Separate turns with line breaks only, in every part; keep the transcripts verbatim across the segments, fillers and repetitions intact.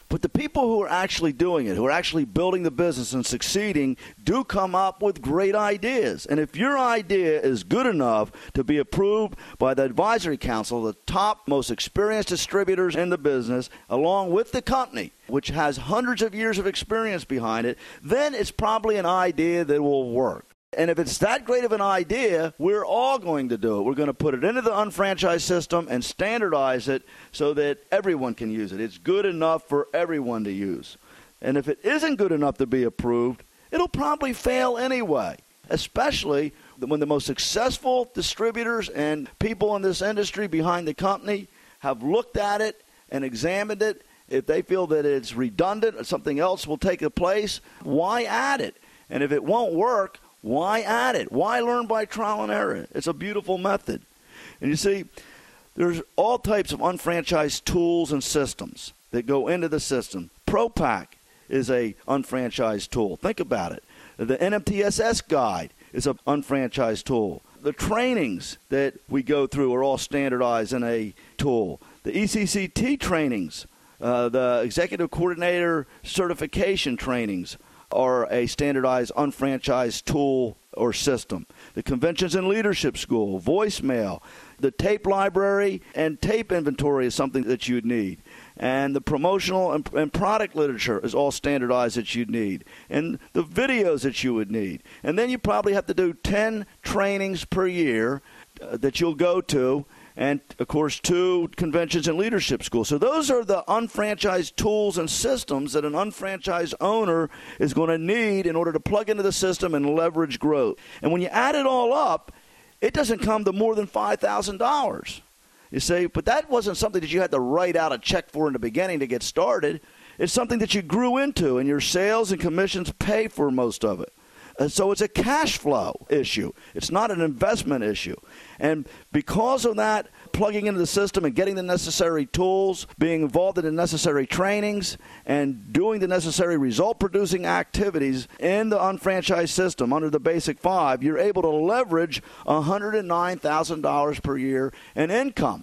But the people who are actually doing it, who are actually building the business and succeeding, do come up with great ideas. And if your idea is good enough to be approved by the advisory council, the top, most experienced distributors in the business, along with the company, which has hundreds of years of experience behind it, then it's probably an idea that will work. And if it's that great of an idea, we're all going to do it. We're going to put it into the unfranchised system and standardize it so that everyone can use it. It's good enough for everyone to use. And if it isn't good enough to be approved, it'll probably fail anyway, especially when the most successful distributors and people in this industry behind the company have looked at it and examined it. If they feel that it's redundant or something else will take the place, why add it? And if it won't work, why add it? Why learn by trial and error? It's a beautiful method. And you see, there's all types of unfranchised tools and systems that go into the system. ProPac is a unfranchised tool. Think about it. The N M T S S guide is an unfranchised tool. The trainings that we go through are all standardized in a tool. The E C C T trainings, uh, the Executive Coordinator Certification trainings, are a standardized unfranchised tool or system. The Conventions and Leadership School, voicemail, the tape library and tape inventory is something that you'd need. And the promotional and, and product literature is all standardized that you'd need. And the videos that you would need. And then you probably have to do ten trainings per year uh, that you'll go to. And, of course, two conventions and leadership schools. So those are the unfranchised tools and systems that an unfranchised owner is going to need in order to plug into the system and leverage growth. And when you add it all up, it doesn't come to more than five thousand dollars. You say, but that wasn't something that you had to write out a check for in the beginning to get started. It's something that you grew into, and your sales and commissions pay for most of it. And so it's a cash flow issue. It's not an investment issue. And because of that, plugging into the system and getting the necessary tools, being involved in the necessary trainings, and doing the necessary result-producing activities in the unfranchised system under the Basic Five, you're able to leverage one hundred nine thousand dollars per year in income.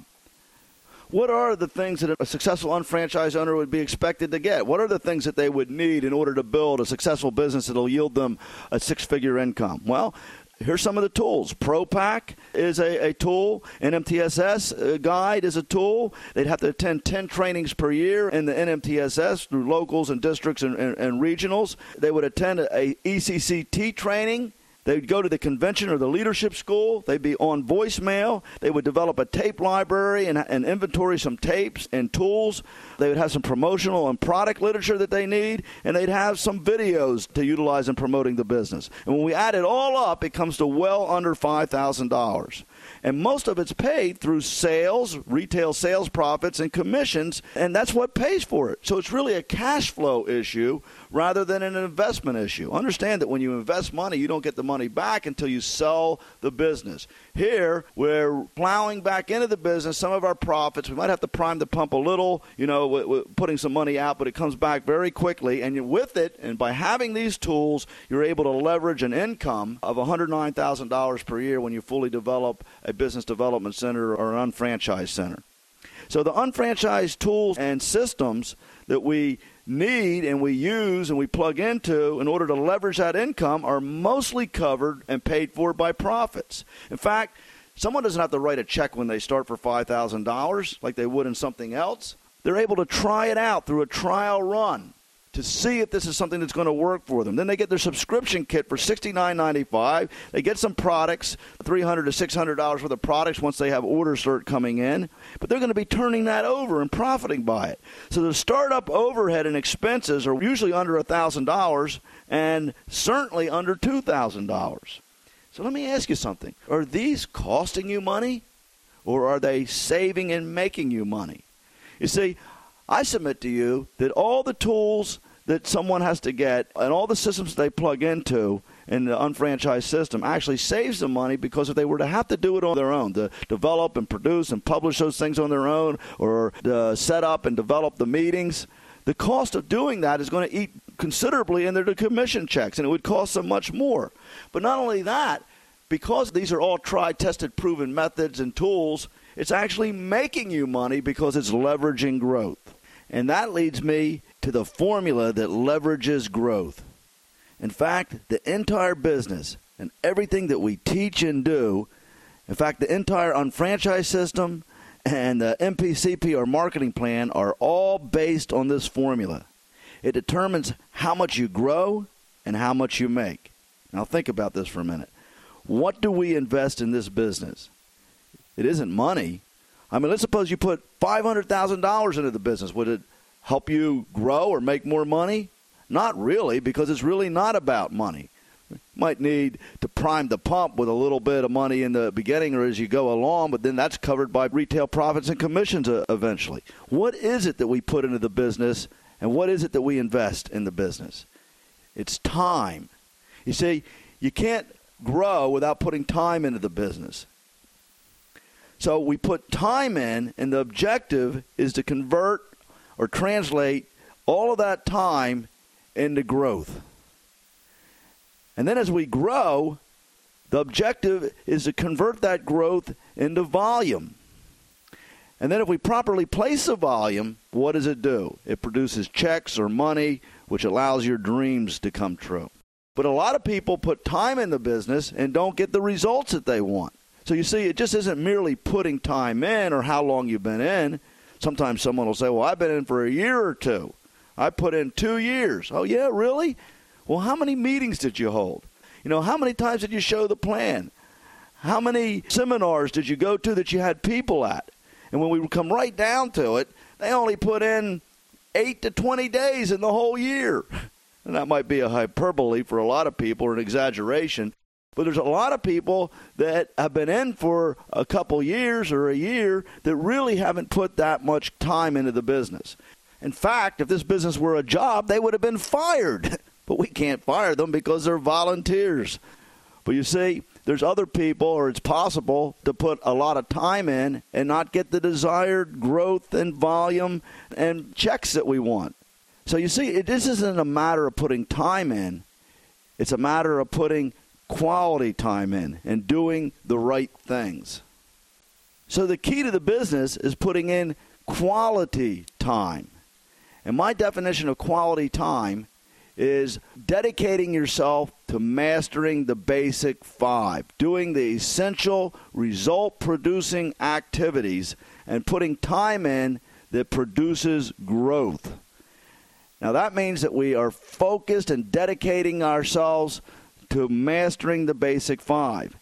What are the things that a successful unfranchised owner would be expected to get? What are the things that they would need in order to build a successful business that will yield them a six-figure income? Well, here's some of the tools. ProPac is a, a tool. N M T S S guide is a tool. They'd have to attend ten trainings per year in the N M T S S through locals and districts and, and, and regionals. They would attend a, a E C C T training. They would go to the convention or the leadership school. They'd be on voicemail. They would develop a tape library and, and inventory some tapes and tools. They would have some promotional and product literature that they need, and they'd have some videos to utilize in promoting the business. And when we add it all up, it comes to well under five thousand dollars. And most of it's paid through sales, retail sales profits, and commissions, and that's what pays for it. So it's really a cash flow issue rather than an investment issue. Understand that when you invest money, you don't get the money back until you sell the business. Here, we're plowing back into the business some of our profits. We might have to prime the pump a little, you know, w- w- putting some money out, but it comes back very quickly. And you, with it, and by having these tools, you're able to leverage an income of one hundred nine thousand dollars per year when you fully develop a business development center or an unfranchised center. So the unfranchised tools and systems that we need and we use and we plug into in order to leverage that income are mostly covered and paid for by profits. In fact, someone doesn't have to write a check when they start for five thousand dollars like they would in something else. They're able to try it out through a trial run to see if this is something that's going to work for them. Then they get their subscription kit for sixty-nine ninety-five. They get some products, three hundred to six hundred dollars worth of products once they have orders start coming in. But they're going to be turning that over and profiting by it. So the startup overhead and expenses are usually under one thousand dollars and certainly under two thousand dollars. So let me ask you something. Are these costing you money, or are they saving and making you money? You see, I submit to you that all the tools that someone has to get and all the systems they plug into in the unfranchised system actually saves them money, because if they were to have to do it on their own, to develop and produce and publish those things on their own, or to set up and develop the meetings, the cost of doing that is going to eat considerably into the commission checks, and it would cost them much more. But not only that, because these are all tried, tested, proven methods and tools, it's actually making you money because it's leveraging growth. And that leads me to the formula that leverages growth. In fact, the entire business and everything that we teach and do, in fact, the entire unfranchised system and the M P C P, our marketing plan, are all based on this formula. It determines how much you grow and how much you make. Now think about this for a minute. What do we invest in this business? It isn't money. I mean, let's suppose you put five hundred thousand dollars into the business. Would it help you grow or make more money? Not really, because it's really not about money. You might need to prime the pump with a little bit of money in the beginning or as you go along, but then that's covered by retail profits and commissions eventually. What is it that we put into the business, and what is it that we invest in the business? It's time. You see, you can't grow without putting time into the business. So we put time in, and the objective is to convert or translate all of that time into growth. And then as we grow, the objective is to convert that growth into volume. And then if we properly place the volume, what does it do? It produces checks or money, which allows your dreams to come true. But a lot of people put time in the business and don't get the results that they want. So you see, it just isn't merely putting time in or how long you've been in. Sometimes someone will say, well, I've been in for a year or two. I put in two years. Oh, yeah, really? Well, how many meetings did you hold? You know, how many times did you show the plan? How many seminars did you go to that you had people at? And when we come right down to it, they only put in eight to twenty days in the whole year. And that might be a hyperbole for a lot of people or an exaggeration. But there's a lot of people that have been in for a couple years or a year that really haven't put that much time into the business. In fact, if this business were a job, they would have been fired. But we can't fire them because they're volunteers. But you see, there's other people, or it's possible, to put a lot of time in and not get the desired growth and volume and checks that we want. So you see, it, this isn't a matter of putting time in. It's a matter of putting quality time in and doing the right things. So the key to the business is putting in quality time. And my definition of quality time is dedicating yourself to mastering the basic five, doing the essential result-producing activities and putting time in that produces growth. Now that means that we are focused and dedicating ourselves to mastering the basic five.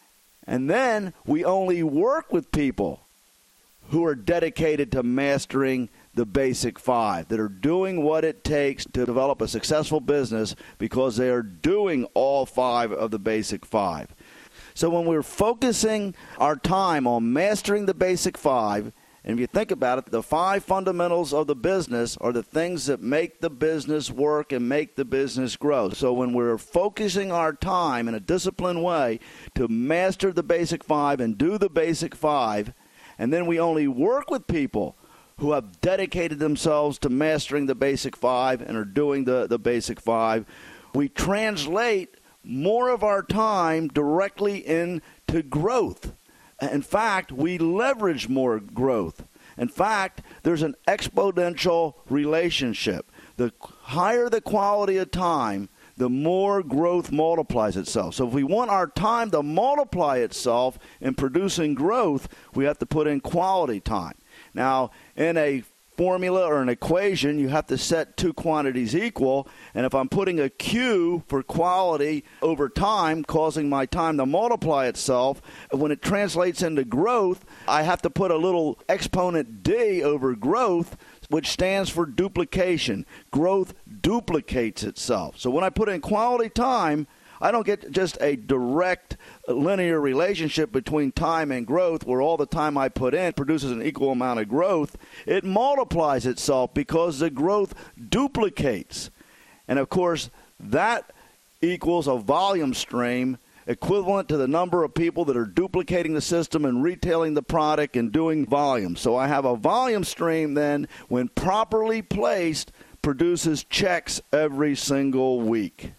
And then we only work with people who are dedicated to mastering the basic five, that are doing what it takes to develop a successful business because they are doing all five of the basic five. So when we're focusing our time on mastering the basic five, and if you think about it, the five fundamentals of the business are the things that make the business work and make the business grow. So when we're focusing our time in a disciplined way to master the basic five and do the basic five, and then we only work with people who have dedicated themselves to mastering the basic five and are doing the, the basic five, we translate more of our time directly into growth. In fact, we leverage more growth. In fact, there's an exponential relationship. The higher the quality of time, the more growth multiplies itself. So if we want our time to multiply itself in producing growth, we have to put in quality time. Now, in a formula or an equation, you have to set two quantities equal. And if I'm putting a Q for quality over time, causing my time to multiply itself, when it translates into growth, I have to put a little exponent D over growth, which stands for duplication. Growth duplicates itself. So when I put in quality time, I don't get just a direct linear relationship between time and growth where all the time I put in produces an equal amount of growth. It multiplies itself because the growth duplicates. And, of course, that equals a volume stream equivalent to the number of people that are duplicating the system and retailing the product and doing volume. So I have a volume stream then, when properly placed, produces checks every single week.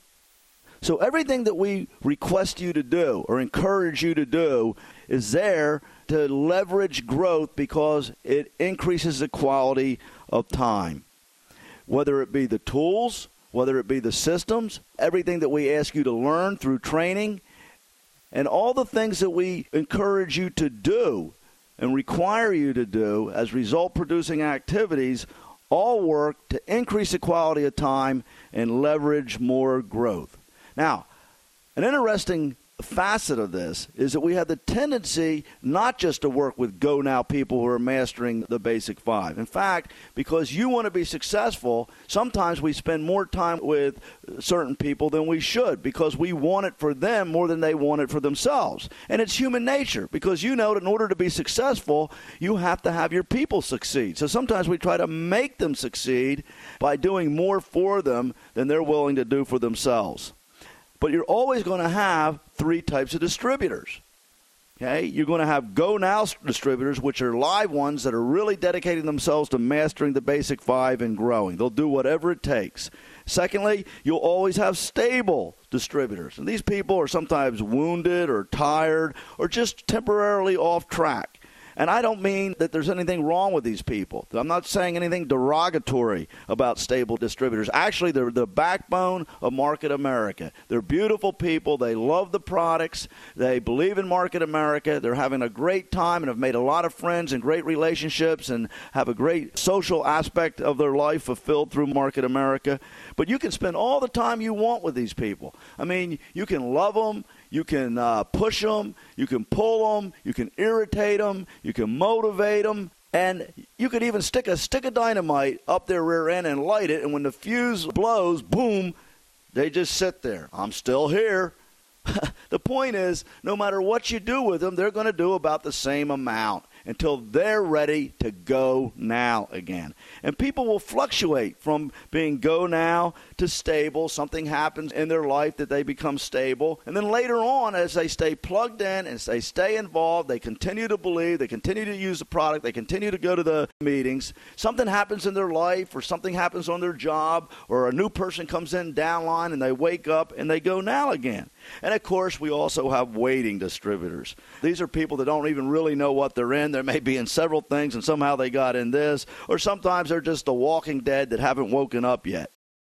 So everything that we request you to do or encourage you to do is there to leverage growth because it increases the quality of time. whether it be the tools, whether it be the systems, everything that we ask you to learn through training, and all the things that we encourage you to do and require you to do as result-producing activities all work to increase the quality of time and leverage more growth. Now, an interesting facet of this is that we have the tendency not just to work with Go Now people who are mastering the basic five. In fact, because you want to be successful, sometimes we spend more time with certain people than we should because we want it for them more than they want it for themselves. And it's human nature because you know that in order to be successful, you have to have your people succeed. So sometimes we try to make them succeed by doing more for them than they're willing to do for themselves. But you're always going to have three types of distributors. Okay? You're going to have Go Now distributors, which are live ones that are really dedicating themselves to mastering the basic five and growing. They'll do whatever it takes. Secondly, you'll always have stable distributors. And these people are sometimes wounded or tired or just temporarily off track. And I don't mean that there's anything wrong with these people. I'm not saying anything derogatory about stable distributors. Actually, they're the backbone of Market America. They're beautiful people. They love the products. They believe in Market America. They're having a great time and have made a lot of friends and great relationships and have a great social aspect of their life fulfilled through Market America. But you can spend all the time you want with these people. I mean, you can love them. You can uh, push them, you can pull them, you can irritate them, you can motivate them, and you could even stick a stick of dynamite up their rear end and light it, and when the fuse blows, boom, they just sit there. I'm still here. The point is, no matter what you do with them, they're going to do about the same amount until they're ready to go now again. And people will fluctuate from being go now to stable. Something happens in their life that they become stable. And then later on, as they stay plugged in, as they stay involved, they continue to believe, they continue to use the product, they continue to go to the meetings, something happens in their life or something happens on their job or a new person comes in downline and they wake up and they go now again. And, of course, we also have waiting distributors. These are people that don't even really know what they're in. They may be in several things, and somehow they got in this. Or sometimes they're just the walking dead that haven't woken up yet.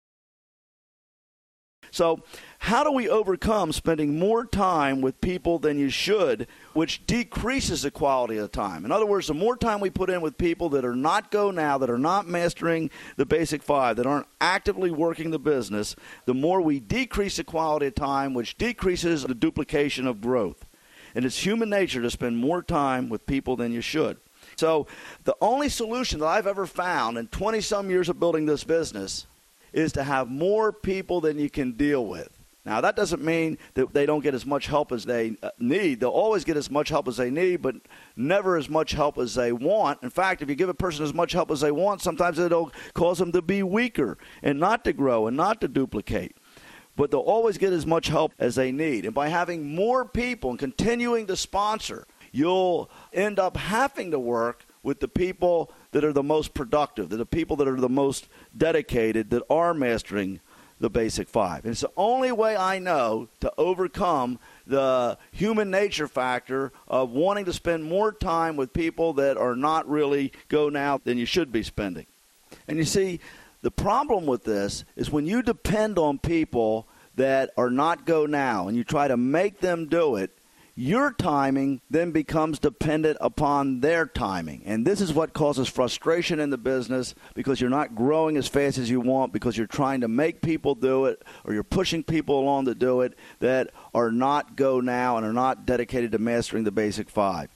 So how do we overcome spending more time with people than you should, which decreases the quality of the time? In other words, the more time we put in with people that are not Go Now, that are not mastering the basic five, that aren't actively working the business, the more we decrease the quality of time, which decreases the duplication of growth. And it's human nature to spend more time with people than you should. So the only solution that I've ever found in twenty-some years of building this business is to have more people than you can deal with. Now, that doesn't mean that they don't get as much help as they need. They'll always get as much help as they need, but never as much help as they want. In fact, if you give a person as much help as they want, sometimes it'll cause them to be weaker and not to grow and not to duplicate. But they'll always get as much help as they need. And by having more people and continuing to sponsor, you'll end up having to work with the people that are the most productive, that the people that are the most dedicated, that are mastering the basic five. And it's the only way I know to overcome the human nature factor of wanting to spend more time with people that are not really Go Now than you should be spending. And you see, the problem with this is when you depend on people that are not Go Now and you try to make them do it, your timing then becomes dependent upon their timing. And this is what causes frustration in the business because you're not growing as fast as you want because you're trying to make people do it or you're pushing people along to do it that are not Go Now and are not dedicated to mastering the basic five.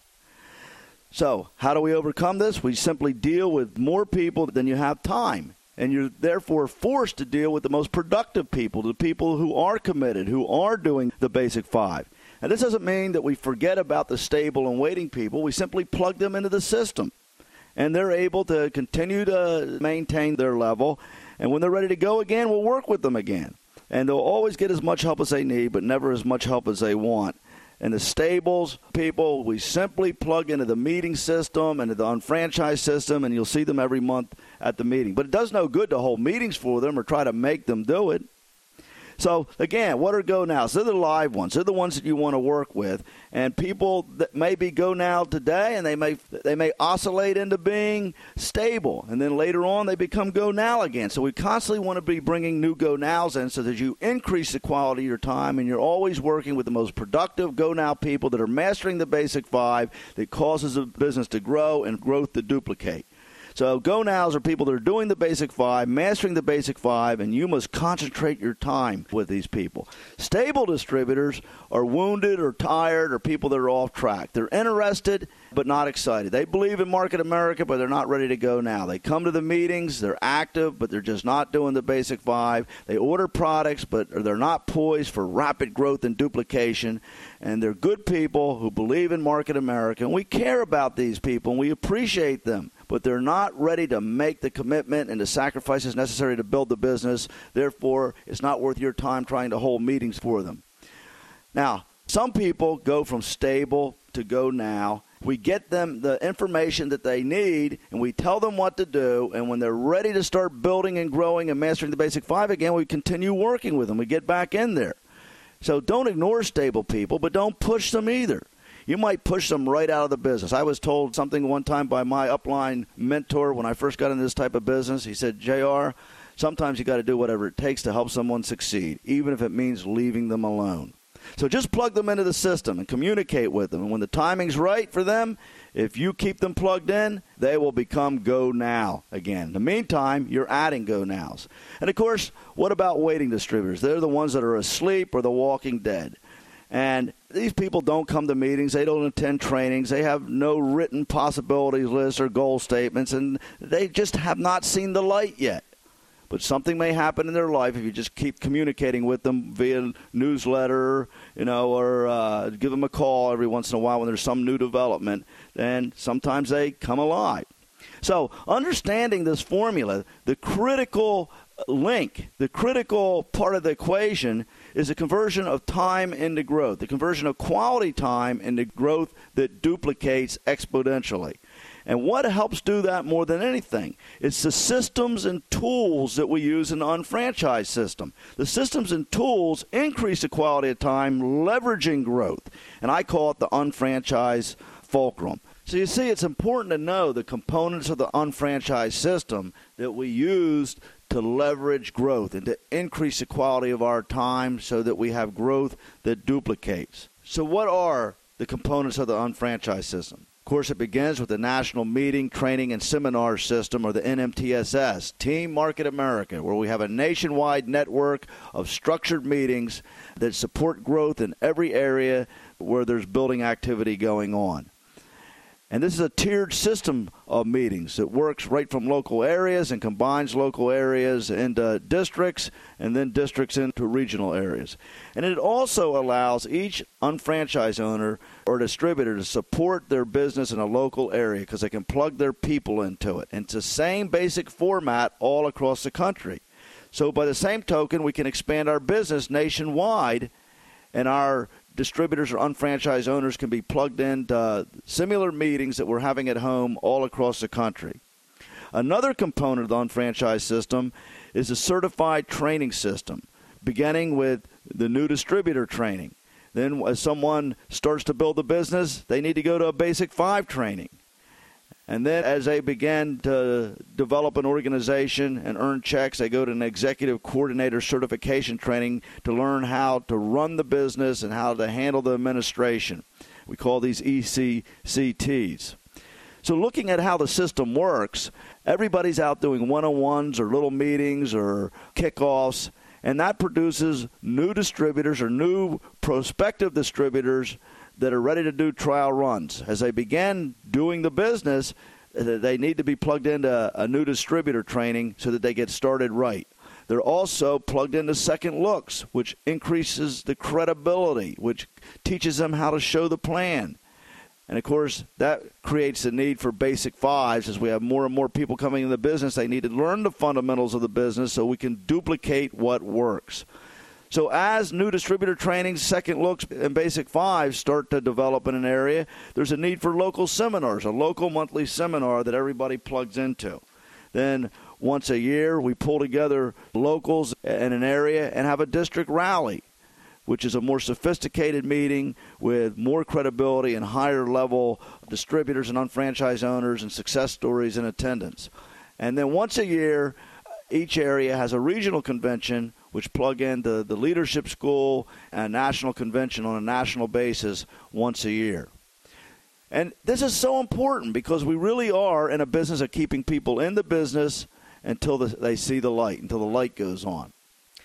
So how do we overcome this? We simply deal with more people than you have time. And you're therefore forced to deal with the most productive people, the people who are committed, who are doing the basic five. And this doesn't mean that we forget about the stable and waiting people. We simply plug them into the system. And they're able to continue to maintain their level. And when they're ready to go again, we'll work with them again. And they'll always get as much help as they need, but never as much help as they want. And the stables people, we simply plug into the meeting system and the unfranchised system, and you'll see them every month at the meeting. But it does no good to hold meetings for them or try to make them do it. So, again, what are Go Nows? They're the live ones. They're the ones that you want to work with. And people that may be Go Now today, and they may they may oscillate into being stable. And then later on, they become Go Now again. So we constantly want to be bringing new Go Nows in so that you increase the quality of your time, and you're always working with the most productive Go Now people that are mastering the basic five that causes a business to grow and growth to duplicate. So Go Nows are people that are doing the basic five, mastering the basic five, and you must concentrate your time with these people. Stable distributors are wounded or tired or people that are off track. They're interested but not excited. They believe in Market America, but they're not ready to go now. They come to the meetings, they're active, but they're just not doing the basic five. They order products, but they're not poised for rapid growth and duplication. And they're good people who believe in Market America. And we care about these people, and we appreciate them. But they're not ready to make the commitment and the sacrifices necessary to build the business. Therefore, it's not worth your time trying to hold meetings for them. Now, some people go from stable to Go Now. We get them the information that they need, and we tell them what to do. And when they're ready to start building and growing and mastering the basic five again, we continue working with them. We get back in there. So don't ignore stable people, but don't push them either. You might push them right out of the business. I was told something one time by my upline mentor when I first got into this type of business. He said, J R, sometimes you got to do whatever it takes to help someone succeed, even if it means leaving them alone. So just plug them into the system and communicate with them. And when the timing's right for them, if you keep them plugged in, they will become Go Now again. In the meantime, you're adding Go Nows. And, of course, what about waiting distributors? They're the ones that are asleep or the walking dead. And these people don't come to meetings. They don't attend trainings. They have no written possibilities lists or goal statements, and they just have not seen the light yet. But something may happen in their life if you just keep communicating with them via newsletter, you know, or uh, give them a call every once in a while when there's some new development. Then sometimes they come alive. So understanding this formula, the critical link, the critical part of the equation is the conversion of time into growth, the conversion of quality time into growth that duplicates exponentially. And what helps do that more than anything? It's the systems and tools that we use in the unfranchised system. The systems and tools increase the quality of time, leveraging growth. And I call it the unfranchised fulcrum. So you see, it's important to know the components of the unfranchised system that we use to leverage growth and to increase the quality of our time so that we have growth that duplicates. So what are the components of the unfranchised system? Of course, it begins with the National Meeting, Training, and Seminar System, or the N M T S S, Team Market America, where we have a nationwide network of structured meetings that support growth in every area where there's building activity going on. And this is a tiered system of meetings that works right from local areas and combines local areas into districts and then districts into regional areas. And it also allows each unfranchised owner or distributor to support their business in a local area because they can plug their people into it. And it's the same basic format all across the country. So by the same token, we can expand our business nationwide, and our distributors or unfranchised owners can be plugged into similar meetings that we're having at home all across the country. Another component of the unfranchised system is a certified training system, beginning with the new distributor training. Then as someone starts to build a business, they need to go to a basic five training. And then as they begin to develop an organization and earn checks, they go to an executive coordinator certification training to learn how to run the business and how to handle the administration. We call these E C C Ts. So looking at how the system works, everybody's out doing one-on-ones or little meetings or kickoffs, and that produces new distributors or new prospective distributors that are ready to do trial runs. As they begin doing the business, they need to be plugged into a new distributor training so that they get started right. They're also plugged into second looks, which increases the credibility, which teaches them how to show the plan. And, of course, that creates the need for basic fives. As we have more and more people coming in the business, they need to learn the fundamentals of the business so we can duplicate what works. So as new distributor trainings, second looks, and basic fives start to develop in an area, there's a need for local seminars, a local monthly seminar that everybody plugs into. Then once a year, we pull together locals in an area and have a district rally, which is a more sophisticated meeting with more credibility and higher level distributors and unfranchised owners and success stories in attendance. And then once a year, each area has a regional convention which plug into the leadership school and a national convention on a national basis once a year. And this is so important because we really are in a business of keeping people in the business until the, they see the light, until the light goes on.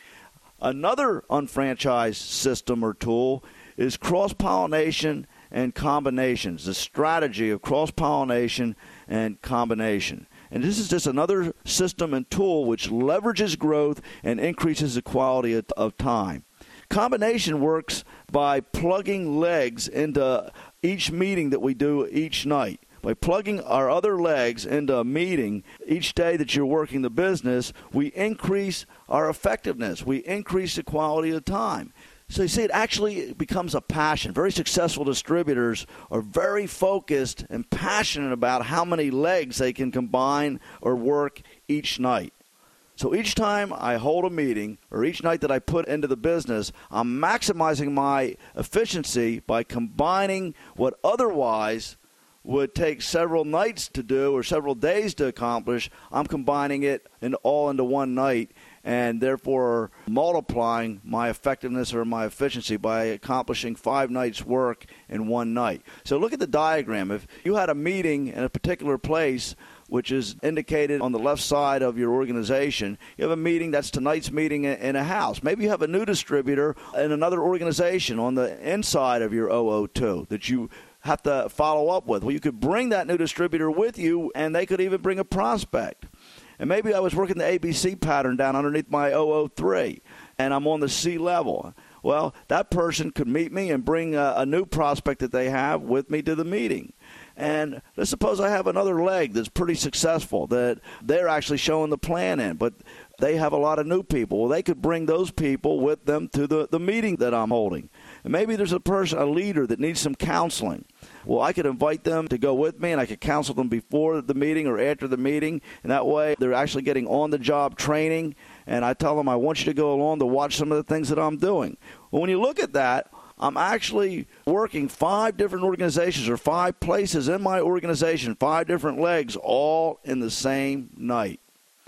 Another unfranchised system or tool is cross-pollination and combinations, the strategy of cross-pollination and combination. And this is just another system and tool which leverages growth and increases the quality of, of time. Combination works by plugging legs into each meeting that we do each night. By plugging our other legs into a meeting each day that you're working the business, we increase our effectiveness. We increase the quality of time. So you see, it actually becomes a passion. Very successful distributors are very focused and passionate about how many legs they can combine or work each night. So each time I hold a meeting or each night that I put into the business, I'm maximizing my efficiency by combining what otherwise would take several nights to do or several days to accomplish. I'm combining it in all into one night and therefore multiplying my effectiveness or my efficiency by accomplishing five nights' work in one night. So look at the diagram. If you had a meeting in a particular place, which is indicated on the left side of your organization, you have a meeting, that's tonight's meeting in a house. Maybe you have a new distributor in another organization on the inside of your O O two that you have to follow up with. Well, you could bring that new distributor with you, and they could even bring a prospect. And maybe I was working the A B C pattern down underneath my O O three, and I'm on the C level. Well, that person could meet me and bring a, a new prospect that they have with me to the meeting. And let's suppose I have another leg that's pretty successful that they're actually showing the plan in, but they have a lot of new people. Well, they could bring those people with them to the, the meeting that I'm holding. And maybe there's a person, a leader that needs some counseling. Well, I could invite them to go with me, and I could counsel them before the meeting or after the meeting. And that way they're actually getting on-the-job training. And I tell them I want you to go along to watch some of the things that I'm doing. Well, when you look at that, I'm actually working five different organizations or five places in my organization, five different legs, all in the same night.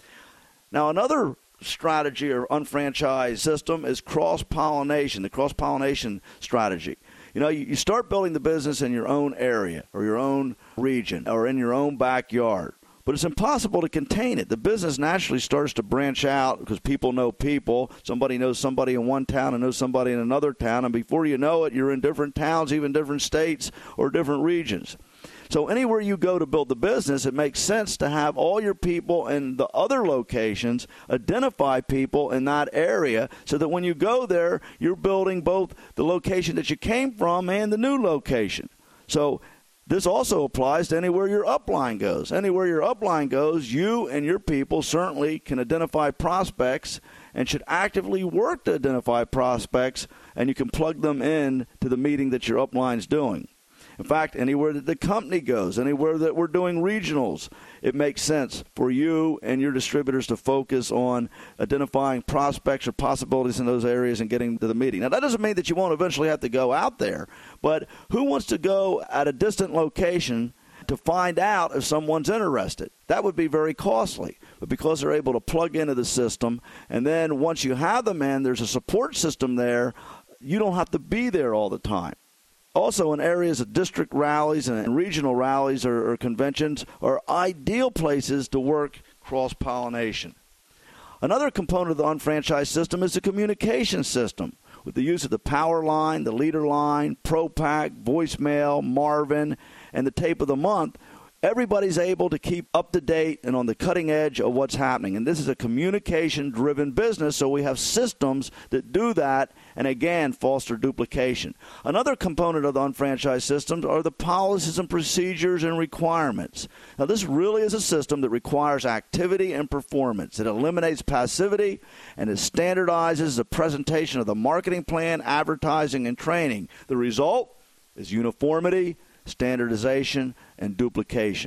Now, another strategy or unfranchised system is cross-pollination, the cross-pollination strategy. You know, you, you start building the business in your own area or your own region or in your own backyard. But it's impossible to contain it. The business naturally starts to branch out because people know people. Somebody knows somebody in one town and knows somebody in another town. And before you know it, you're in different towns, even different states or different regions. So anywhere you go to build the business, it makes sense to have all your people in the other locations identify people in that area so that when you go there, you're building both the location that you came from and the new location. So this also applies to anywhere your upline goes. Anywhere your upline goes, you and your people certainly can identify prospects and should actively work to identify prospects, and you can plug them in to the meeting that your upline's doing. In fact, anywhere that the company goes, anywhere that we're doing regionals, it makes sense for you and your distributors to focus on identifying prospects or possibilities in those areas and getting to the meeting. Now, that doesn't mean that you won't eventually have to go out there, but who wants to go at a distant location to find out if someone's interested? That would be very costly. But because they're able to plug into the system, and then once you have them in, there's a support system there, you don't have to be there all the time. Also, in areas of district rallies and regional rallies or, or conventions are ideal places to work cross-pollination. Another component of the unfranchised system is the communication system, with the use of the power line, the leader line, ProPack, voicemail, Marvin, and the tape of the month. Everybody's able to keep up to date and on the cutting edge of what's happening. And this is a communication-driven business, so we have systems that do that and, again, foster duplication. Another component of the unfranchised systems are the policies and procedures and requirements. Now, this really is a system that requires activity and performance. It eliminates passivity, and it standardizes the presentation of the marketing plan, advertising, and training. The result is uniformity, standardization, and duplication.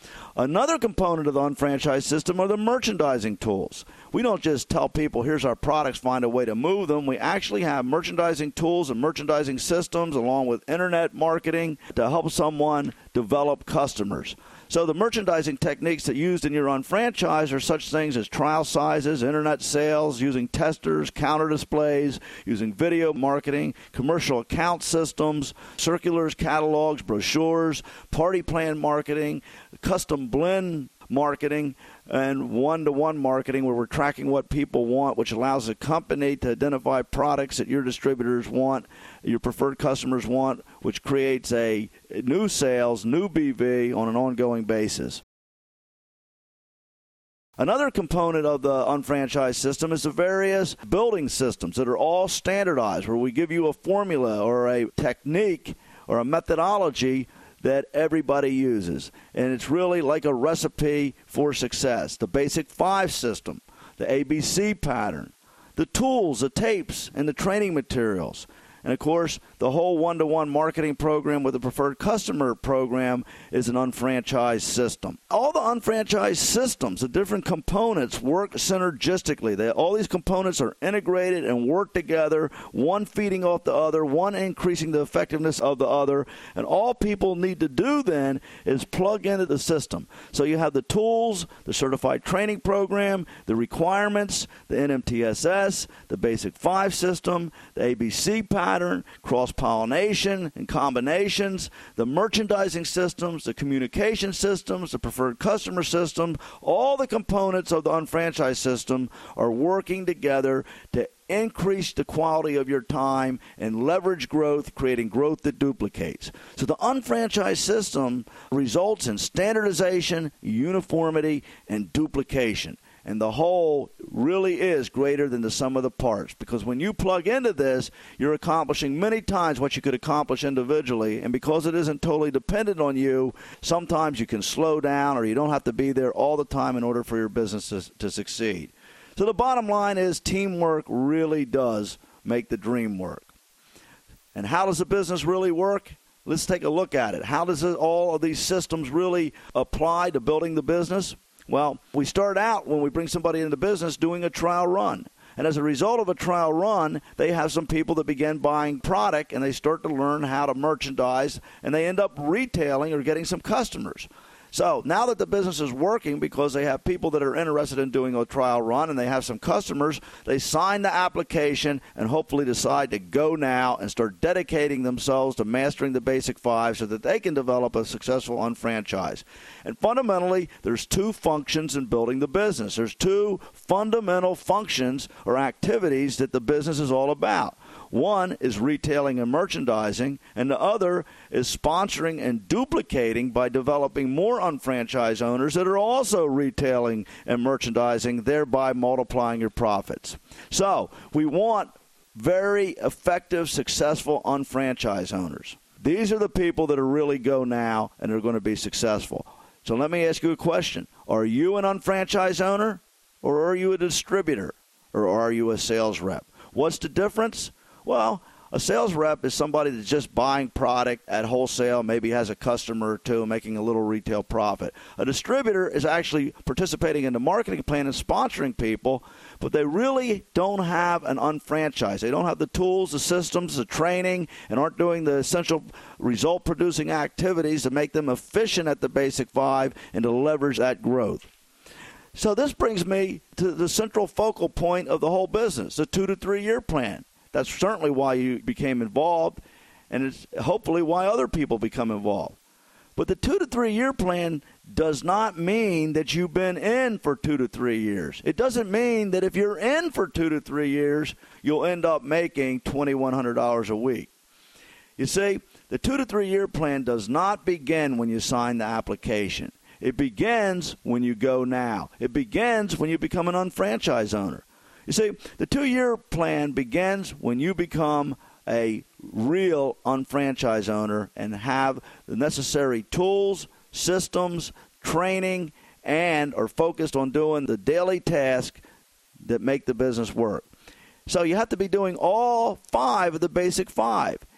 Another component of the unfranchised system are the merchandising tools. We don't just tell people, here's our products, find a way to move them. We actually have merchandising tools and merchandising systems along with internet marketing to help someone develop customers. So the merchandising techniques that are used in your unfranchise are such things as trial sizes, internet sales, using testers, counter displays, using video marketing, commercial account systems, circulars, catalogs, brochures, party plan marketing, custom blend marketing, and one-to-one marketing where we're tracking what people want, which allows a company to identify products that your distributors want, your preferred customers want, which creates a new sales, new B V on an ongoing basis. Another component of the unfranchised system is the various building systems that are all standardized, where we give you a formula or a technique or a methodology that everybody uses. And it's really like a recipe for success. The Basic Five system, the A B C pattern, the tools, the tapes, and the training materials. And, of course, the whole one-to-one marketing program with the preferred customer program is an unfranchised system. All the unfranchised systems, the different components, work synergistically. They, all these components are integrated and work together, one feeding off the other, one increasing the effectiveness of the other. And all people need to do then is plug into the system. So you have the tools, the certified training program, the requirements, the N M T S S, the Basic Five system, the A B C pattern, cross-pollination and combinations, the merchandising systems, the communication systems, the preferred customer system. All the components of the unfranchised system are working together to increase the quality of your time and leverage growth, creating growth that duplicates. So the unfranchised system results in standardization, uniformity, and duplication. And the whole really is greater than the sum of the parts. Because when you plug into this, you're accomplishing many times what you could accomplish individually. And because it isn't totally dependent on you, sometimes you can slow down or you don't have to be there all the time in order for your business to, to succeed. So the bottom line is teamwork really does make the dream work. And how does the business really work? Let's take a look at it. How does it, all of these systems really apply to building the business? Well, we start out when we bring somebody into business doing a trial run. And as a result of a trial run, they have some people that begin buying product and they start to learn how to merchandise and they end up retailing or getting some customers. So now that the business is working because they have people that are interested in doing a trial run and they have some customers, they sign the application and hopefully decide to go now and start dedicating themselves to mastering the Basic Five so that they can develop a successful unfranchise. And fundamentally, there's two functions in building the business. There's two fundamental functions or activities that the business is all about. One is retailing and merchandising, and the other is sponsoring and duplicating by developing more unfranchised owners that are also retailing and merchandising, thereby multiplying your profits. So we want very effective, successful unfranchised owners. These are the people that are really go now and are going to be successful. So let me ask you a question. Are you an unfranchised owner, or are you a distributor, or are you a sales rep? What's the difference? Well, a sales rep is somebody that's just buying product at wholesale, maybe has a customer or two, making a little retail profit. A distributor is actually participating in the marketing plan and sponsoring people, but they really don't have an unfranchise. They don't have the tools, the systems, the training, and aren't doing the essential result-producing activities to make them efficient at the Basic Five and to leverage that growth. So this brings me to the central focal point of the whole business, the two to three year plan. That's certainly why you became involved, and it's hopefully why other people become involved. But the two to three year plan does not mean that you've been in for two to three years. It doesn't mean that if you're in for two to three years, you'll end up making two thousand one hundred dollars a week. You see, the two to three year plan does not begin when you sign the application. It begins when you go now. It begins when you become an unfranchised owner. You see, the two-year plan begins when you become a real unfranchised owner and have the necessary tools, systems, training, and are focused on doing the daily tasks that make the business work. So you have to be doing all five of the Basic Five.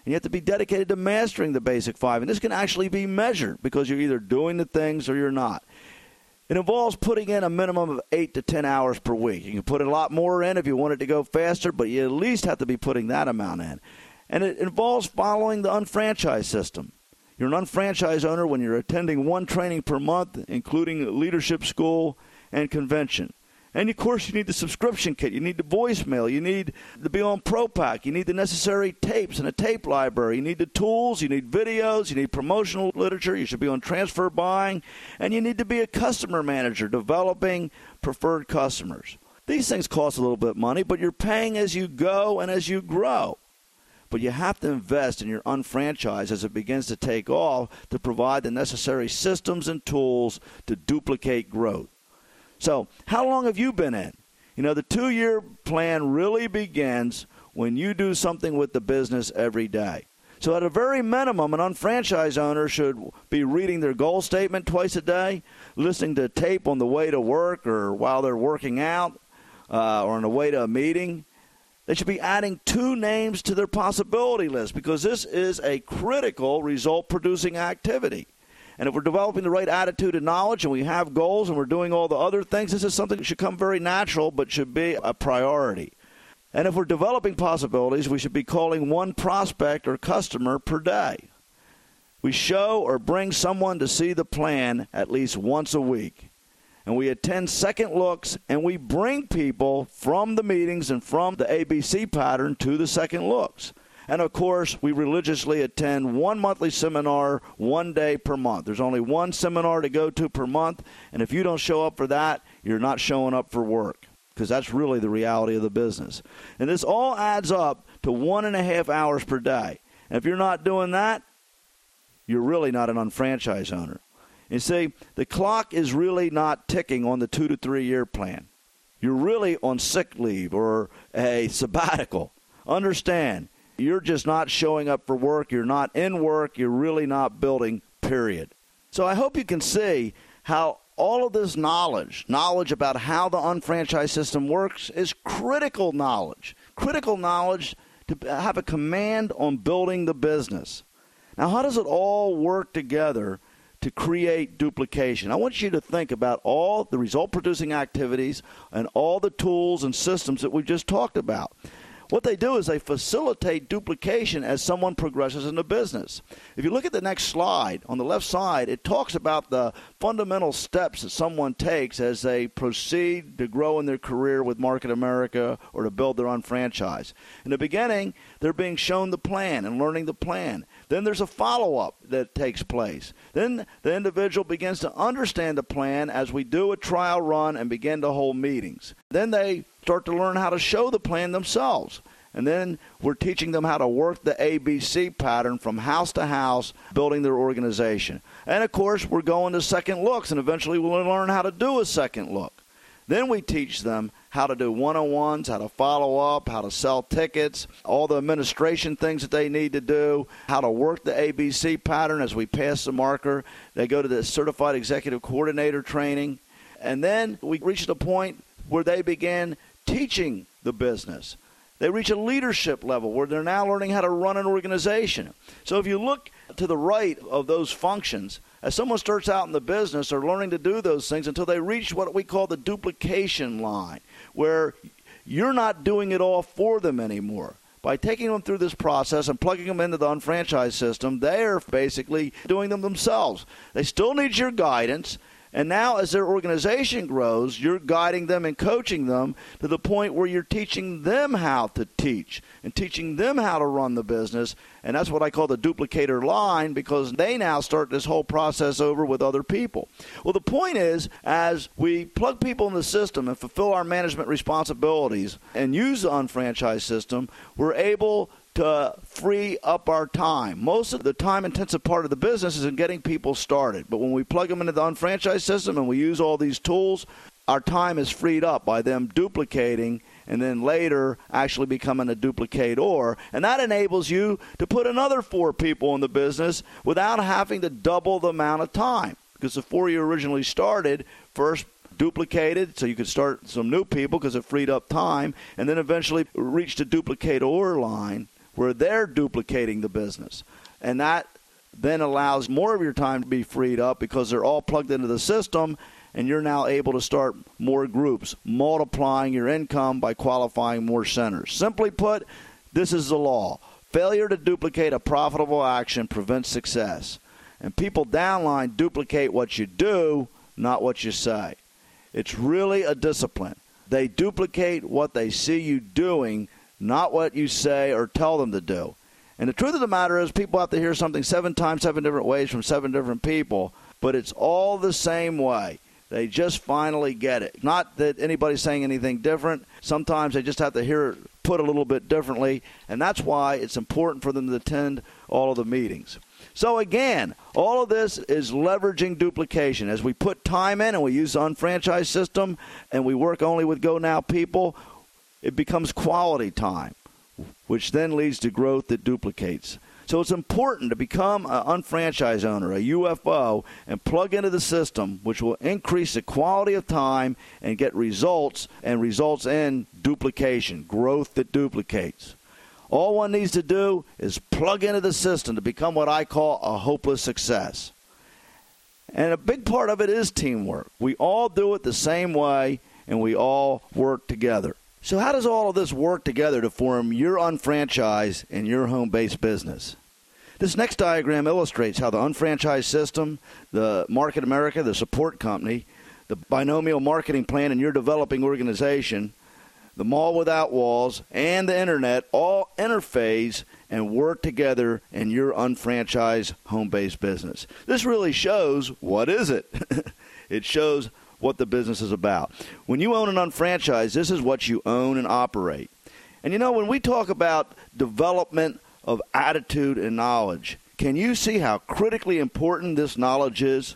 you have to be dedicated to mastering the basic five. And this can actually be measured because you're either doing the things or you're not. It involves putting in a minimum of eight to ten hours per week. You can put a lot more in if you want it to go faster, but you at least have to be putting that amount in. And it involves following the unfranchised system. You're an unfranchised owner when you're attending one training per month, including leadership school and convention. And, of course, you need the subscription kit. You need the voicemail. You need to be on ProPack. You need the necessary tapes and a tape library. You need the tools. You need videos. You need promotional literature. You should be on transfer buying. And you need to be a customer manager, developing preferred customers. These things cost a little bit of money, but you're paying as you go and as you grow. But you have to invest in your unfranchise as it begins to take off to provide the necessary systems and tools to duplicate growth. So how long have you been in? You know, the two-year plan really begins when you do something with the business every day. So at a very minimum, an unfranchised owner should be reading their goal statement twice a day, listening to tape on the way to work or while they're working out uh, or on the way to a meeting. They should be adding two names to their possibility list because this is a critical result-producing activity. And if we're developing the right attitude and knowledge and we have goals and we're doing all the other things, this is something that should come very natural but should be a priority. And if we're developing possibilities, we should be calling one prospect or customer per day. We show or bring someone to see the plan at least once a week. And we attend second looks and we bring people from the meetings and from the A B C pattern to the second looks. And, of course, we religiously attend one monthly seminar one day per month. There's only one seminar to go to per month, and if you don't show up for that, you're not showing up for work because that's really the reality of the business. And this all adds up to one and a half hours per day. And if you're not doing that, you're really not an unfranchised owner. You see, the clock is really not ticking on the two to three year plan. You're really on sick leave or a sabbatical. Understand. You're just not showing up for work. You're not in work. You're really not building, period. So I hope you can see how all of this knowledge, knowledge about how the unfranchised system works, is critical knowledge. Critical knowledge to have a command on building the business. Now, how does it all work together to create duplication? I want you to think about all the result-producing activities and all the tools and systems that we just talked about. What they do is they facilitate duplication as someone progresses in the business. If you look at the next slide, on the left side, it talks about the fundamental steps that someone takes as they proceed to grow in their career with Market America or to build their own franchise. In the beginning, they're being shown the plan and learning the plan. Then there's a follow-up that takes place. Then the individual begins to understand the plan as we do a trial run and begin to hold meetings. Then they start to learn how to show the plan themselves. And then we're teaching them how to work the A B C pattern from house to house, building their organization. And, of course, we're going to second looks, and eventually we'll learn how to do a second look. Then we teach them how to do one-on-ones, how to follow up, how to sell tickets, all the administration things that they need to do, how to work the A B C pattern as we pass the marker. They go to the Certified Executive Coordinator training. And then we reach the point where they begin teaching the business. They reach a leadership level where they're now learning how to run an organization. So if you look to the right of those functions, as someone starts out in the business, they're learning to do those things until they reach what we call the duplication line, where you're not doing it all for them anymore. By taking them through this process and plugging them into the unfranchised system, they're basically doing them themselves. They still need your guidance. And now as their organization grows, you're guiding them and coaching them to the point where you're teaching them how to teach and teaching them how to run the business. And that's what I call the duplicator line, because they now start this whole process over with other people. Well, the point is, as we plug people in the system and fulfill our management responsibilities and use the unfranchised system, we're able to free up our time. Most of the time-intensive part of the business is in getting people started. But when we plug them into the unfranchised system and we use all these tools, our time is freed up by them duplicating and then later actually becoming a duplicator. And that enables you to put another four people in the business without having to double the amount of time. Because the four you originally started first duplicated, so you could start some new people because it freed up time, and then eventually reached a duplicator line, where they're duplicating the business. And that then allows more of your time to be freed up because they're all plugged into the system, and you're now able to start more groups, multiplying your income by qualifying more centers. Simply put, this is the law. Failure to duplicate a profitable action prevents success. And people downline duplicate what you do, not what you say. It's really a discipline. They duplicate what they see you doing, not what you say or tell them to do. And the truth of the matter is people have to hear something seven times, seven different ways from seven different people, but it's all the same way. They just finally get it. Not that anybody's saying anything different. Sometimes they just have to hear it put a little bit differently, and that's why it's important for them to attend all of the meetings. So again, all of this is leveraging duplication. As we put time in and we use the unfranchised system and we work only with Go Now people, it becomes quality time, which then leads to growth that duplicates. So it's important to become an unfranchised owner, a U F O, and plug into the system, which will increase the quality of time and get results, and results in duplication, growth that duplicates. All one needs to do is plug into the system to become what I call a hopeless success. And a big part of it is teamwork. We all do it the same way, and we all work together. So how does all of this work together to form your unfranchised and your home-based business? This next diagram illustrates how the unfranchised system, the Market America, the support company, the binomial marketing plan in your developing organization, the Mall Without Walls, and the Internet all interface and work together in your unfranchised home-based business. This really shows what is it. It shows what the business is about. When you own an unfranchised, this is what you own and operate. And you know, when we talk about development of attitude and knowledge, can you see how critically important this knowledge is?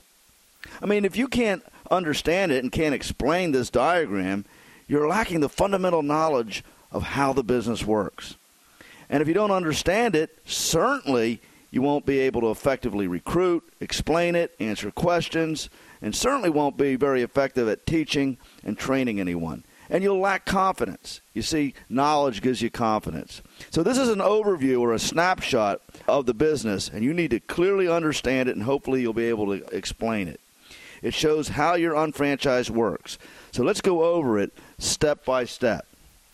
I mean, if you can't understand it and can't explain this diagram, you're lacking the fundamental knowledge of how the business works. And if you don't understand it, certainly you won't be able to effectively recruit, explain it, answer questions, and certainly won't be very effective at teaching and training anyone. And you'll lack confidence. You see, knowledge gives you confidence. So this is an overview or a snapshot of the business, and you need to clearly understand it, and hopefully you'll be able to explain it. It shows how your unfranchised works. So let's go over it step by step.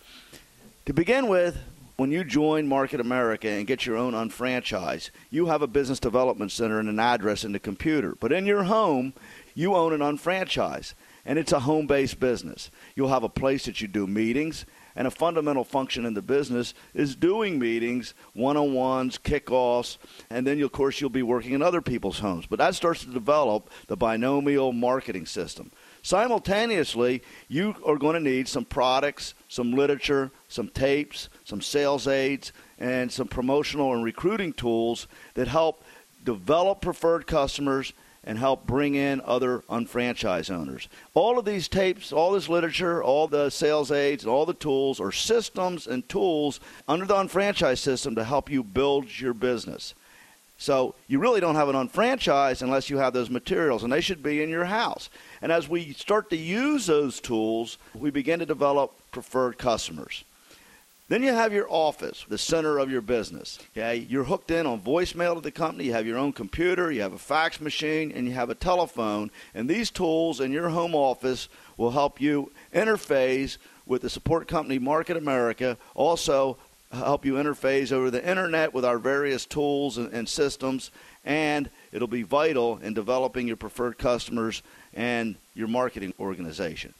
To begin with, when you join Market America and get your own unfranchised, you have a business development center and an address in the computer. But in your home, you own an unfranchised, and it's a home-based business. You'll have a place that you do meetings, and a fundamental function in the business is doing meetings, one-on-ones, kickoffs, and then, of course, you'll be working in other people's homes. But that starts to develop the binomial marketing system. Simultaneously, you are going to need some products, some literature, some tapes, some sales aids, and some promotional and recruiting tools that help develop preferred customers and help bring in other unfranchised owners. All of these tapes, all this literature, all the sales aids, all the tools are systems and tools under the unfranchised system to help you build your business. So you really don't have an unfranchised unless you have those materials, and they should be in your house. And as we start to use those tools, we begin to develop preferred customers. Then you have your office, the center of your business. Okay, you're hooked in on voicemail to the company. You have your own computer, you have a fax machine, and you have a telephone. And these tools in your home office will help you interface with the support company Market America, also help you interface over the Internet with our various tools and, and systems, and it'll be vital in developing your preferred customers and your marketing organization.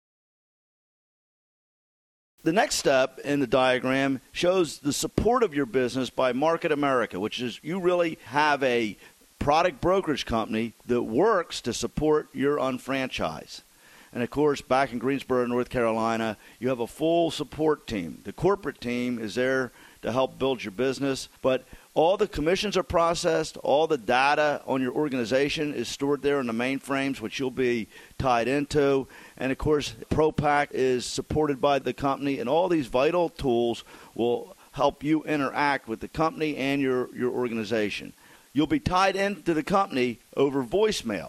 The next step in the diagram shows the support of your business by Market America, which is you really have a product brokerage company that works to support your unfranchised. And, of course, back in Greensboro, North Carolina, you have a full support team. The corporate team is there to help build your business, but all the commissions are processed, all the data on your organization is stored there in the mainframes, which you'll be tied into. And, of course, ProPack is supported by the company, and all these vital tools will help you interact with the company and your, your organization. You'll be tied into the company over voicemail,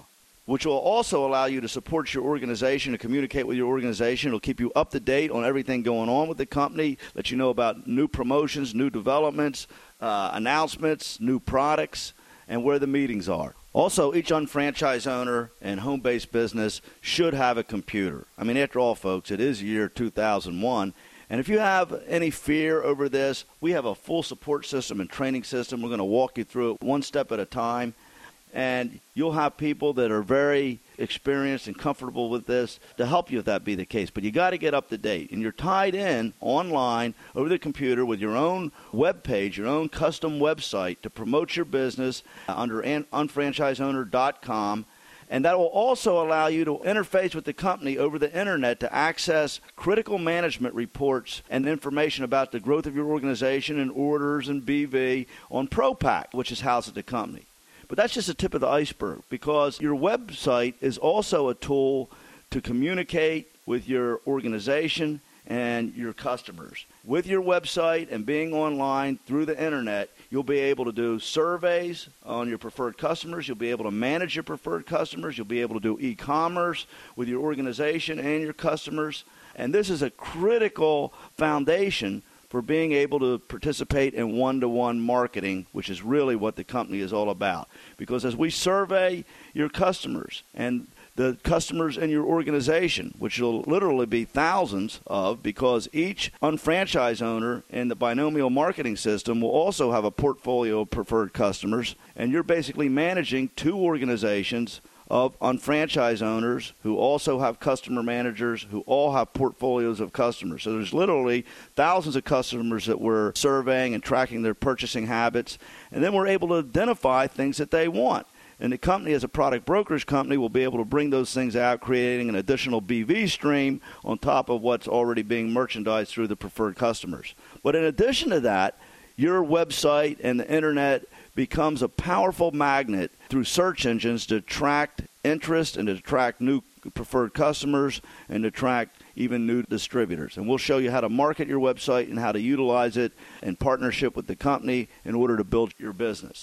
which will also allow you to support your organization, to communicate with your organization. It'll keep you up to date on everything going on with the company, let you know about new promotions, new developments, uh, announcements, new products, and where the meetings are. Also, each unfranchised owner and home-based business should have a computer. I mean, after all, folks, it is year two thousand one. And if you have any fear over this, we have a full support system and training system. We're going to walk you through it one step at a time. And you'll have people that are very experienced and comfortable with this to help you if that be the case. But you got to get up to date. And you're tied in online over the computer with your own web page, your own custom website to promote your business under unfranchised owner dot com. And that will also allow you to interface with the company over the internet to access critical management reports and information about the growth of your organization and orders and B V on ProPack, which is housed at the company. But that's just the tip of the iceberg, because your website is also a tool to communicate with your organization and your customers. With your website and being online through the internet, you'll be able to do surveys on your preferred customers. You'll be able to manage your preferred customers. You'll be able to do e-commerce with your organization and your customers. And this is a critical foundation for being able to participate in one-to-one marketing, which is really what the company is all about. Because as we survey your customers and the customers in your organization, which will literally be thousands of, because each unfranchised owner in the binomial marketing system will also have a portfolio of preferred customers, and you're basically managing two organizations of unfranchised owners who also have customer managers who all have portfolios of customers. So there's literally thousands of customers that we're surveying and tracking their purchasing habits, and then we're able to identify things that they want. And the company, as a product brokerage company, will be able to bring those things out, creating an additional B V stream on top of what's already being merchandised through the preferred customers. But in addition to that, your website and the internet becomes a powerful magnet through search engines to attract interest and to attract new preferred customers and to attract even new distributors. And we'll show you how to market your website and how to utilize it in partnership with the company in order to build your business.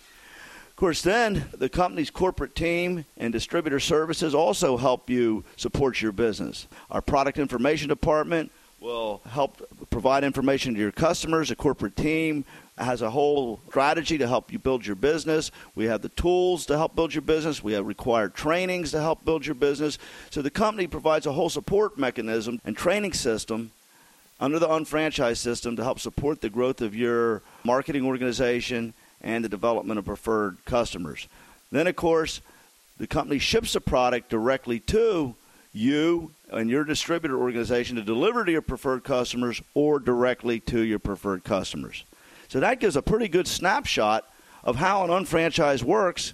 Of course, then the company's corporate team and distributor services also help you support your business. Our product information department will help provide information to your customers. The corporate team has a whole strategy to help you build your business. We have the tools to help build your business. We have required trainings to help build your business. So the company provides a whole support mechanism and training system under the unfranchised system to help support the growth of your marketing organization and the development of preferred customers. Then, of course, the company ships a product directly to you and your distributor organization to deliver to your preferred customers or directly to your preferred customers. So that gives a pretty good snapshot of how an unfranchised works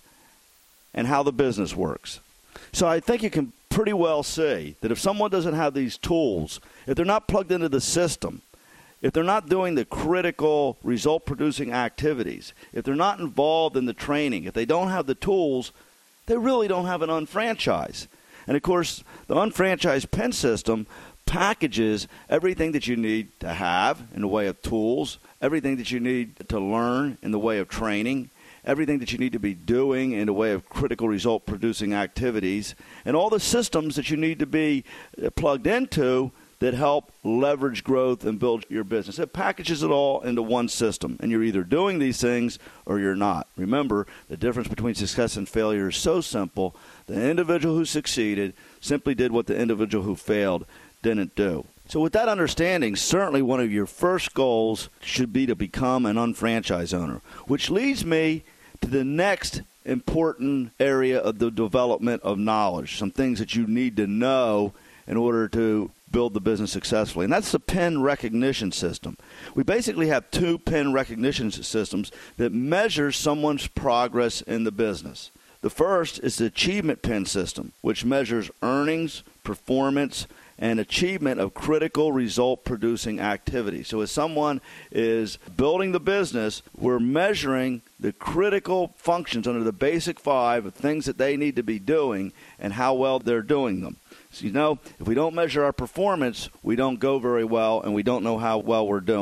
and how the business works. So I think you can pretty well see that if someone doesn't have these tools, if they're not plugged into the system, if they're not doing the critical result-producing activities, if they're not involved in the training, if they don't have the tools, they really don't have an unfranchise. And, of course, the unfranchised P I N system packages everything that you need to have in the way of tools, everything that you need to learn in the way of training, everything that you need to be doing in the way of critical result-producing activities, and all the systems that you need to be plugged into that help leverage growth and build your business. It packages it all into one system, and you're either doing these things or you're not. Remember, the difference between success and failure is so simple. The individual who succeeded simply did what the individual who failed didn't do. So with that understanding, certainly one of your first goals should be to become an unfranchised owner, which leads me to the next important area of the development of knowledge, some things that you need to know in order to build the business successfully, and that's the P I N recognition system. We basically have two P I N recognition systems that measure someone's progress in the business. The first is the Achievement P I N system, which measures earnings, performance, and achievement of critical result-producing activities. So as someone is building the business, we're measuring the critical functions under the basic five of things that they need to be doing and how well they're doing them. So, you know, if we don't measure our performance, we don't go very well, and we don't know how well we're doing.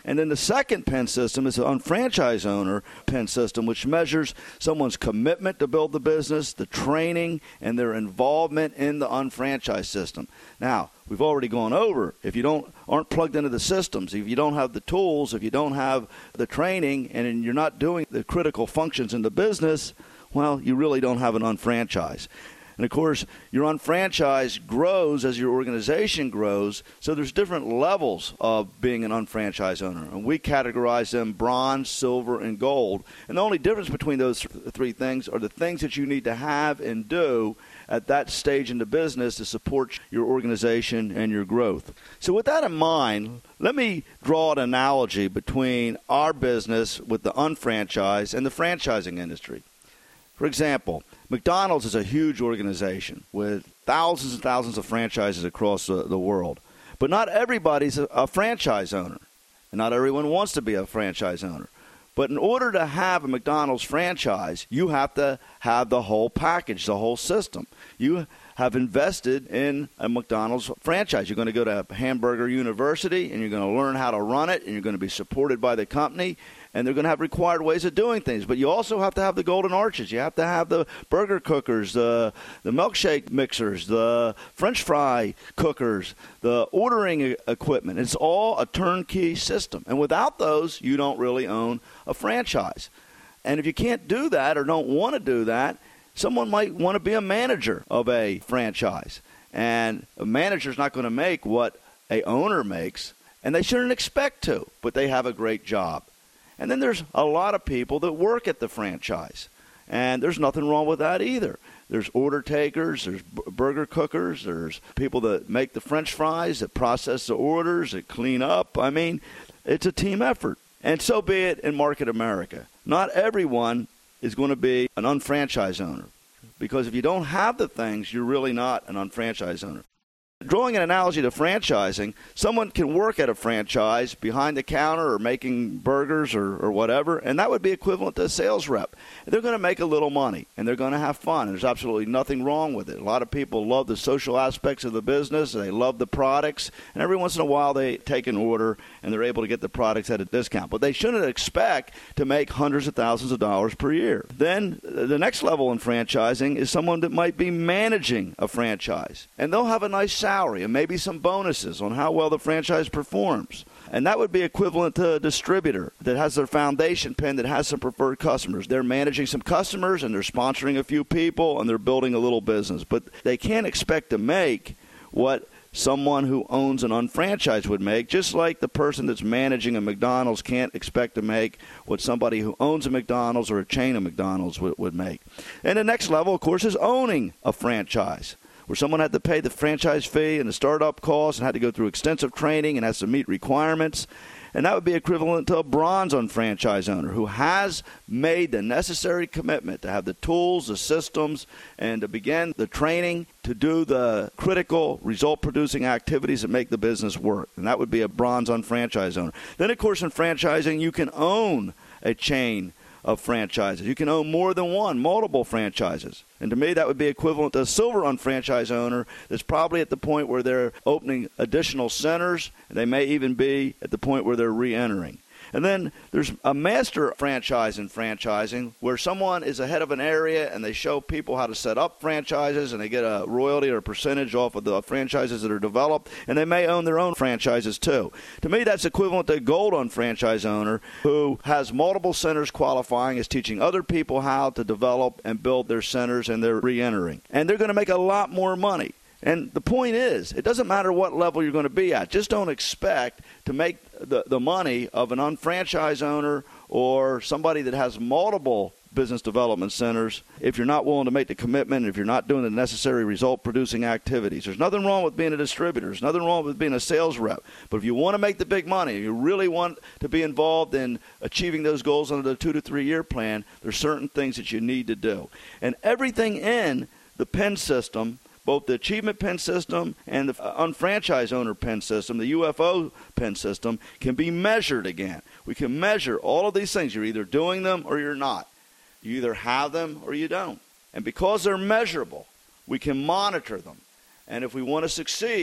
And then the second PEN system is the unfranchised owner PEN system, which measures someone's commitment to build the business, the training, and their involvement in the unfranchised system. Now, we've already gone over, if you don't aren't plugged into the systems, if you don't have the tools, if you don't have the training, and you're not doing the critical functions in the business, well, you really don't have an unfranchise. And, of course, your unfranchise grows as your organization grows, so there's different levels of being an unfranchised owner. And we categorize them bronze, silver, and gold. And the only difference between those th- three things are the things that you need to have and do at that stage in the business to support your organization and your growth. So with that in mind, let me draw an analogy between our business with the unfranchised and the franchising industry. For example, McDonald's is a huge organization with thousands and thousands of franchises across the, the world. But not everybody's a, a franchise owner, and not everyone wants to be a franchise owner. But in order to have a McDonald's franchise, you have to have the whole package, the whole system. You have invested in a McDonald's franchise. You're going to go to Hamburger University, and you're going to learn how to run it, and you're going to be supported by the company, and they're going to have required ways of doing things. But you also have to have the golden arches. You have to have the burger cookers, the the milkshake mixers, the French fry cookers, the ordering equipment. It's all a turnkey system. And without those, you don't really own a franchise. And if you can't do that or don't want to do that, someone might want to be a manager of a franchise. And a manager's not going to make what a owner makes, and they shouldn't expect to, but they have a great job. And then there's a lot of people that work at the franchise, and there's nothing wrong with that either. There's order takers, there's b- burger cookers, there's people that make the French fries, that process the orders, that clean up. I mean, it's a team effort. And so be it in Market America. Not everyone is going to be an unfranchised owner, because if you don't have the things, you're really not an unfranchised owner. Drawing an analogy to franchising, someone can work at a franchise behind the counter or making burgers or, or whatever, and that would be equivalent to a sales rep. They're going to make a little money, and they're going to have fun. There's absolutely nothing wrong with it. A lot of people love the social aspects of the business. They love the products, and every once in a while they take an order, and they're able to get the products at a discount. But they shouldn't expect to make hundreds of thousands of dollars per year. Then the next level in franchising is someone that might be managing a franchise, and they'll have a nice salary and maybe some bonuses on how well the franchise performs. And that would be equivalent to a distributor that has their foundation pen, that has some preferred customers. They're managing some customers, and they're sponsoring a few people, and they're building a little business. But they can't expect to make what someone who owns an unfranchised would make, just like the person that's managing a McDonald's can't expect to make what somebody who owns a McDonald's or a chain of McDonald's would, would make. And the next level, of course, is owning a franchise, where someone had to pay the franchise fee and the startup costs and had to go through extensive training and has to meet requirements. And that would be equivalent to a bronze unfranchised owner who has made the necessary commitment to have the tools, the systems, and to begin the training to do the critical result-producing activities that make the business work. And that would be a bronze unfranchised owner. Then, of course, in franchising, you can own a chain of franchises. You can own more than one, multiple franchises. And to me, that would be equivalent to a silver unfranchised owner that's probably at the point where they're opening additional centers, and they may even be at the point where they're re-entering. And then there's a master franchise in franchising, where someone is ahead of an area and they show people how to set up franchises, and they get a royalty or a percentage off of the franchises that are developed, and they may own their own franchises too. To me, that's equivalent to a gold on franchise owner who has multiple centers qualifying, is teaching other people how to develop and build their centers, and they're re-entering. And they're going to make a lot more money. And the point is, it doesn't matter what level you're going to be at. Just don't expect to make the, the money of an unfranchised owner or somebody that has multiple business development centers if you're not willing to make the commitment, if you're not doing the necessary result-producing activities. There's nothing wrong with being a distributor. There's nothing wrong with being a sales rep. But if you want to make the big money, you really want to be involved in achieving those goals under the two to three year plan, there's certain things that you need to do. And everything in the PEN system, both the Achievement PEN system and the unfranchised owner PEN system, the U F O PEN system, can be measured again. We can measure all of these things. You're either doing them or you're not. You either have them or you don't. And because they're measurable, we can monitor them. And if we want to succeed,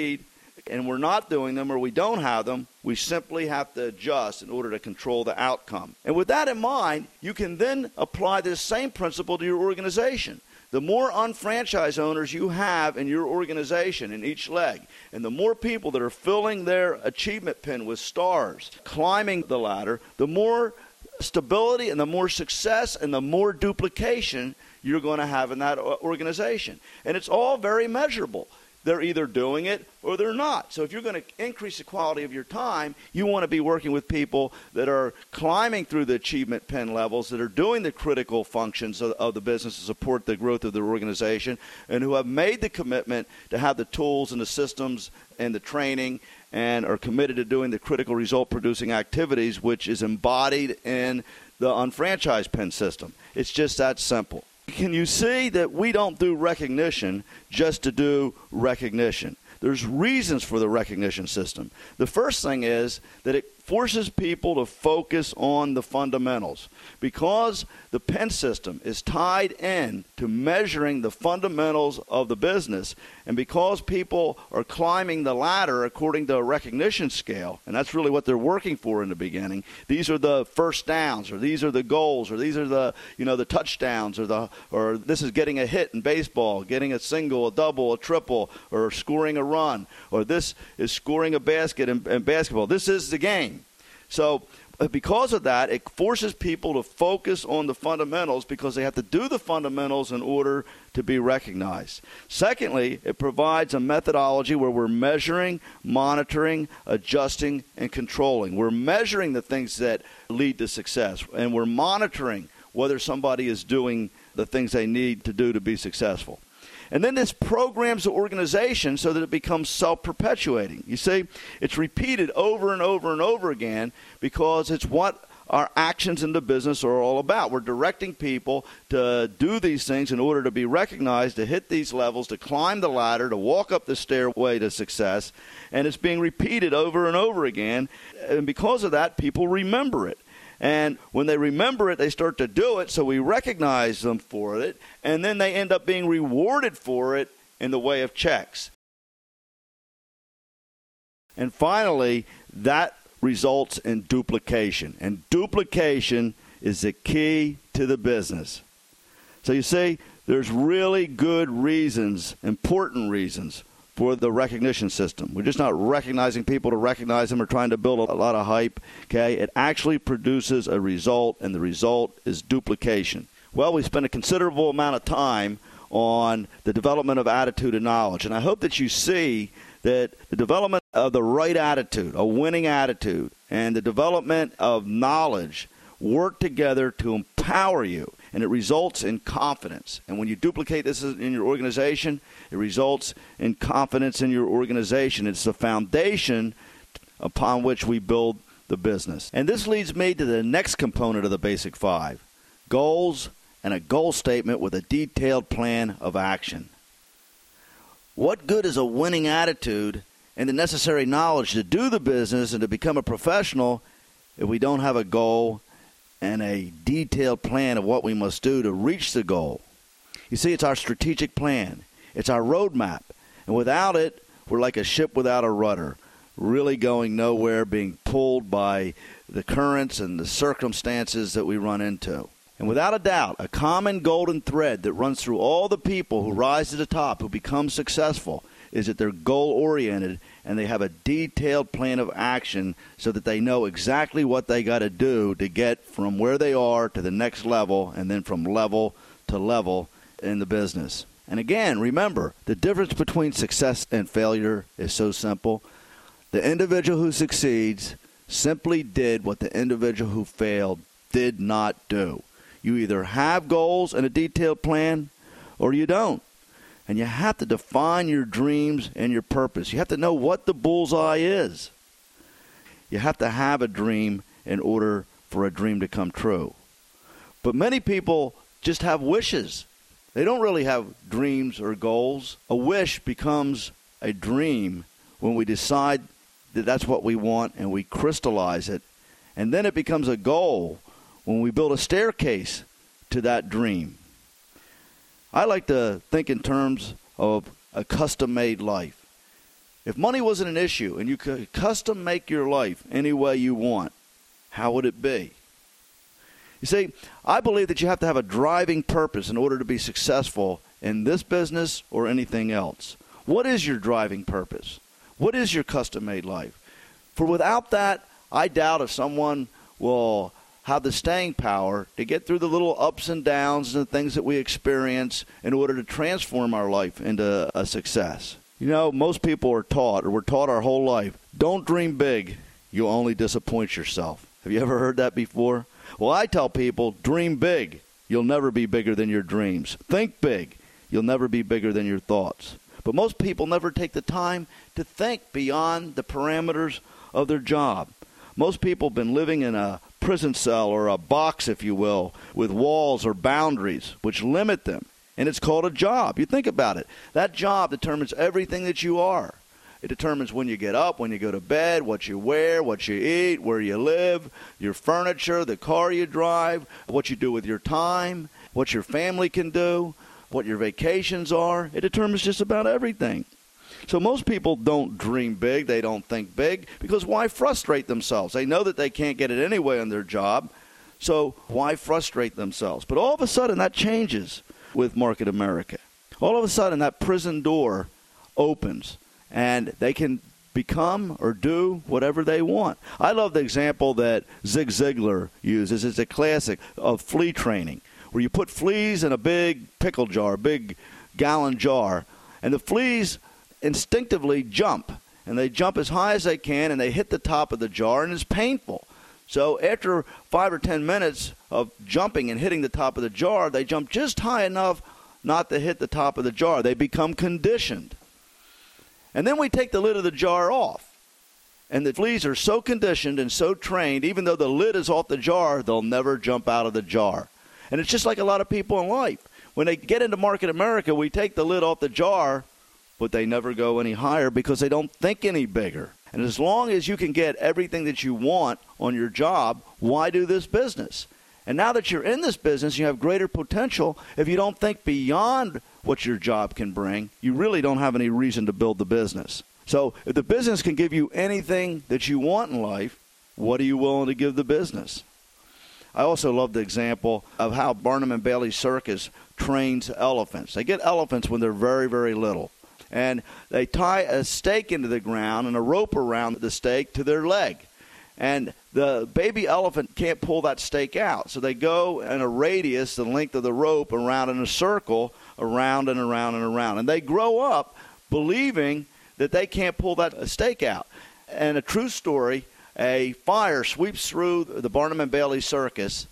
and we're not doing them or we don't have them, we simply have to adjust in order to control the outcome. And with that in mind, you can then apply this same principle to your organization. The more unfranchised owners you have in your organization in each leg, and the more people that are filling their achievement pin with stars, climbing the ladder, the more stability and the more success and the more duplication you're going to have in that organization. And it's all very measurable. They're either doing it or they're not. So if you're going to increase the quality of your time, you want to be working with people that are climbing through the achievement pin levels, that are doing the critical functions of, of the business to support the growth of their organization, and who have made the commitment to have the tools and the systems and the training and are committed to doing the critical result-producing activities, which is embodied in the unfranchised pin system. It's just that simple. Can you see that we don't do recognition just to do recognition? There's reasons for the recognition system. The first thing is that it forces people to focus on the fundamentals. Because the P I N system is tied in to measuring the fundamentals of the business, and because people are climbing the ladder according to a recognition scale, and that's really what they're working for in the beginning, these are the first downs, or these are the goals, or these are the, you know, the touchdowns, or the or this is getting a hit in baseball, getting a single, a double, a triple, or scoring a run, or this is scoring a basket in, in basketball. This is the game. So because of that, it forces people to focus on the fundamentals because they have to do the fundamentals in order to be recognized. Secondly, it provides a methodology where we're measuring, monitoring, adjusting, and controlling. We're measuring the things that lead to success, and we're monitoring whether somebody is doing the things they need to do to be successful. And then this programs the organization so that it becomes self-perpetuating. You see, it's repeated over and over and over again because it's what our actions in the business are all about. We're directing people to do these things in order to be recognized, to hit these levels, to climb the ladder, to walk up the stairway to success. And it's being repeated over and over again. And because of that, people remember it. And when they remember it, they start to do it, so we recognize them for it, and then they end up being rewarded for it in the way of checks. And finally, that results in duplication. And duplication is the key to the business. So you see, there's really good reasons, important reasons, for the recognition system. We're just not recognizing people to recognize them or trying to build a lot of hype. Okay, it actually produces a result, and the result is duplication. Well, we spent a considerable amount of time on the development of attitude and knowledge, and I hope that you see that the development of the right attitude, a winning attitude, and the development of knowledge work together to empower you, and it results in confidence. And when you duplicate this in your organization, it results in confidence in your organization. It's the foundation upon which we build the business. And this leads me to the next component of the Basic Five: goals and a goal statement with a detailed plan of action. What good is a winning attitude and the necessary knowledge to do the business and to become a professional if we don't have a goal and a detailed plan of what we must do to reach the goal? You see, it's our strategic plan. It's our roadmap. And without it, we're like a ship without a rudder, really going nowhere, being pulled by the currents and the circumstances that we run into. And without a doubt, a common golden thread that runs through all the people who rise to the top, who become successful, is that they're goal-oriented and they have a detailed plan of action so that they know exactly what they got to do to get from where they are to the next level, and then from level to level in the business. And again, remember, the difference between success and failure is so simple. The individual who succeeds simply did what the individual who failed did not do. You either have goals and a detailed plan, or you don't. And you have to define your dreams and your purpose. You have to know what the bullseye is. You have to have a dream in order for a dream to come true. But many people just have wishes. They don't really have dreams or goals. A wish becomes a dream when we decide that that's what we want and we crystallize it. And then it becomes a goal when we build a staircase to that dream. I like to think in terms of a custom-made life. If money wasn't an issue and you could custom make your life any way you want, how would it be? You see, I believe that you have to have a driving purpose in order to be successful in this business or anything else. What is your driving purpose? What is your custom-made life? For without that, I doubt if someone will have the staying power to get through the little ups and downs and the things that we experience in order to transform our life into a success. You know, most people are taught, or we're taught our whole life, don't dream big, you'll only disappoint yourself. Have you ever heard that before? Well, I tell people, dream big. You'll never be bigger than your dreams. Think big. You'll never be bigger than your thoughts. But most people never take the time to think beyond the parameters of their job. Most people have been living in a prison cell or a box, if you will, with walls or boundaries which limit them. And it's called a job. You think about it. That job determines everything that you are. It determines when you get up, when you go to bed, what you wear, what you eat, where you live, your furniture, the car you drive, what you do with your time, what your family can do, what your vacations are. It determines just about everything. So most people don't dream big. They don't think big because why frustrate themselves? They know that they can't get it anyway on their job. So why frustrate themselves? But all of a sudden that changes with Market America. All of a sudden that prison door opens. And they can become or do whatever they want. I love the example that Zig Ziglar uses. It's a classic of flea training, where you put fleas in a big pickle jar, a big gallon jar, and the fleas instinctively jump. And they jump as high as they can, and they hit the top of the jar, and it's painful. So after five or ten minutes of jumping and hitting the top of the jar, they jump just high enough not to hit the top of the jar. They become conditioned. And then we take the lid of the jar off. And the fleas are so conditioned and so trained, even though the lid is off the jar, they'll never jump out of the jar. And it's just like a lot of people in life. When they get into Market America, we take the lid off the jar, but they never go any higher because they don't think any bigger. And as long as you can get everything that you want on your job, why do this business? And now that you're in this business, you have greater potential. If you don't think beyond what your job can bring, you really don't have any reason to build the business. So if the business can give you anything that you want in life, what are you willing to give the business? I also love the example of how Barnum and Bailey Circus trains elephants. They get elephants when they're very, very little. And they tie a stake into the ground and a rope around the stake to their leg. And the baby elephant can't pull that stake out. So they go in a radius, the length of the rope, around in a circle, around and around and around. And they grow up believing that they can't pull that stake out. And a true story, a fire sweeps through the Barnum and Bailey Circus,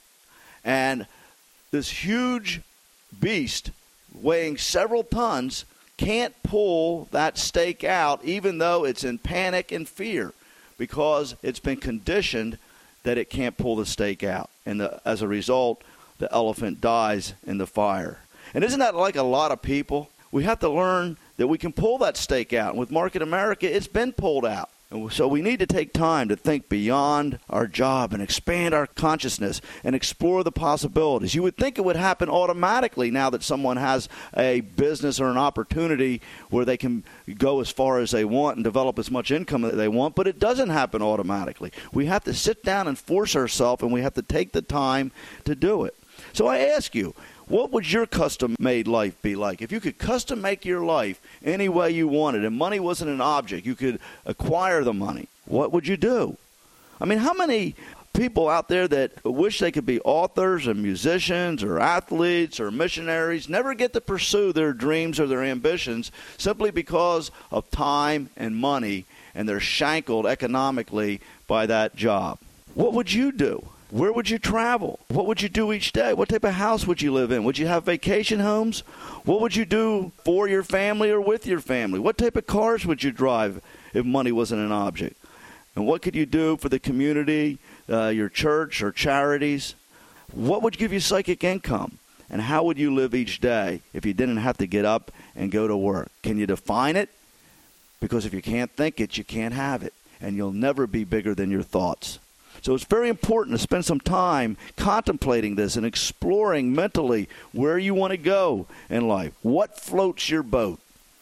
and this huge beast weighing several tons can't pull that stake out, even though it's in panic and fear, because it's been conditioned that it can't pull the stake out. And the, as a result, the elephant dies in the fire. And isn't that like a lot of people? We have to learn that we can pull that stake out. And with Market America, it's been pulled out. And so we need to take time to think beyond our job and expand our consciousness and explore the possibilities. You would think it would happen automatically now that someone has a business or an opportunity where they can go as far as they want and develop as much income that they want, but it doesn't happen automatically. We have to sit down and force ourselves, and we have to take the time to do it. So I ask you, what would your custom-made life be like? If you could custom-make your life any way you wanted and money wasn't an object, you could acquire the money, what would you do? I mean, how many people out there that wish they could be authors and musicians or athletes or missionaries never get to pursue their dreams or their ambitions simply because of time and money, and they're shackled economically by that job? What would you do? Where would you travel? What would you do each day? What type of house would you live in? Would you have vacation homes? What would you do for your family or with your family? What type of cars would you drive if money wasn't an object? And what could you do for the community, uh, your church or charities? What would give you psychic income? And how would you live each day if you didn't have to get up and go to work? Can you define it? Because if you can't think it, you can't have it. And you'll never be bigger than your thoughts. So it's very important to spend some time contemplating this and exploring mentally where you want to go in life. What floats your boat?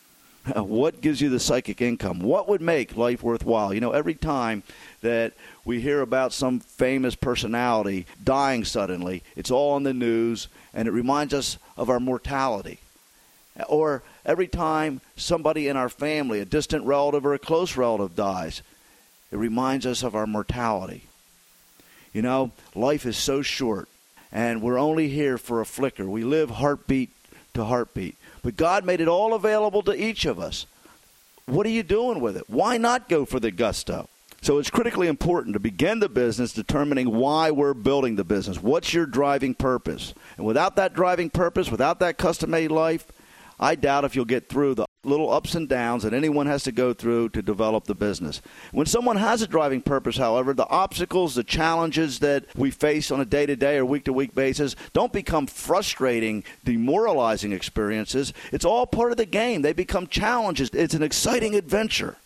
What gives you the psychic income? What would make life worthwhile? You know, every time that we hear about some famous personality dying suddenly, it's all on the news, and it reminds us of our mortality. Or every time somebody in our family, a distant relative or a close relative dies, it reminds us of our mortality. You know, life is so short, and we're only here for a flicker. We live heartbeat to heartbeat. But God made it all available to each of us. What are you doing with it? Why not go for the gusto? So it's critically important to begin the business determining why we're building the business. What's your driving purpose? And without that driving purpose, without that custom-made life, I doubt if you'll get through the little ups and downs that anyone has to go through to develop the business. When someone has a driving purpose, however, the obstacles, the challenges that we face on a day-to-day or week-to-week basis don't become frustrating, demoralizing experiences. It's all part of the game. They become challenges. It's an exciting adventure.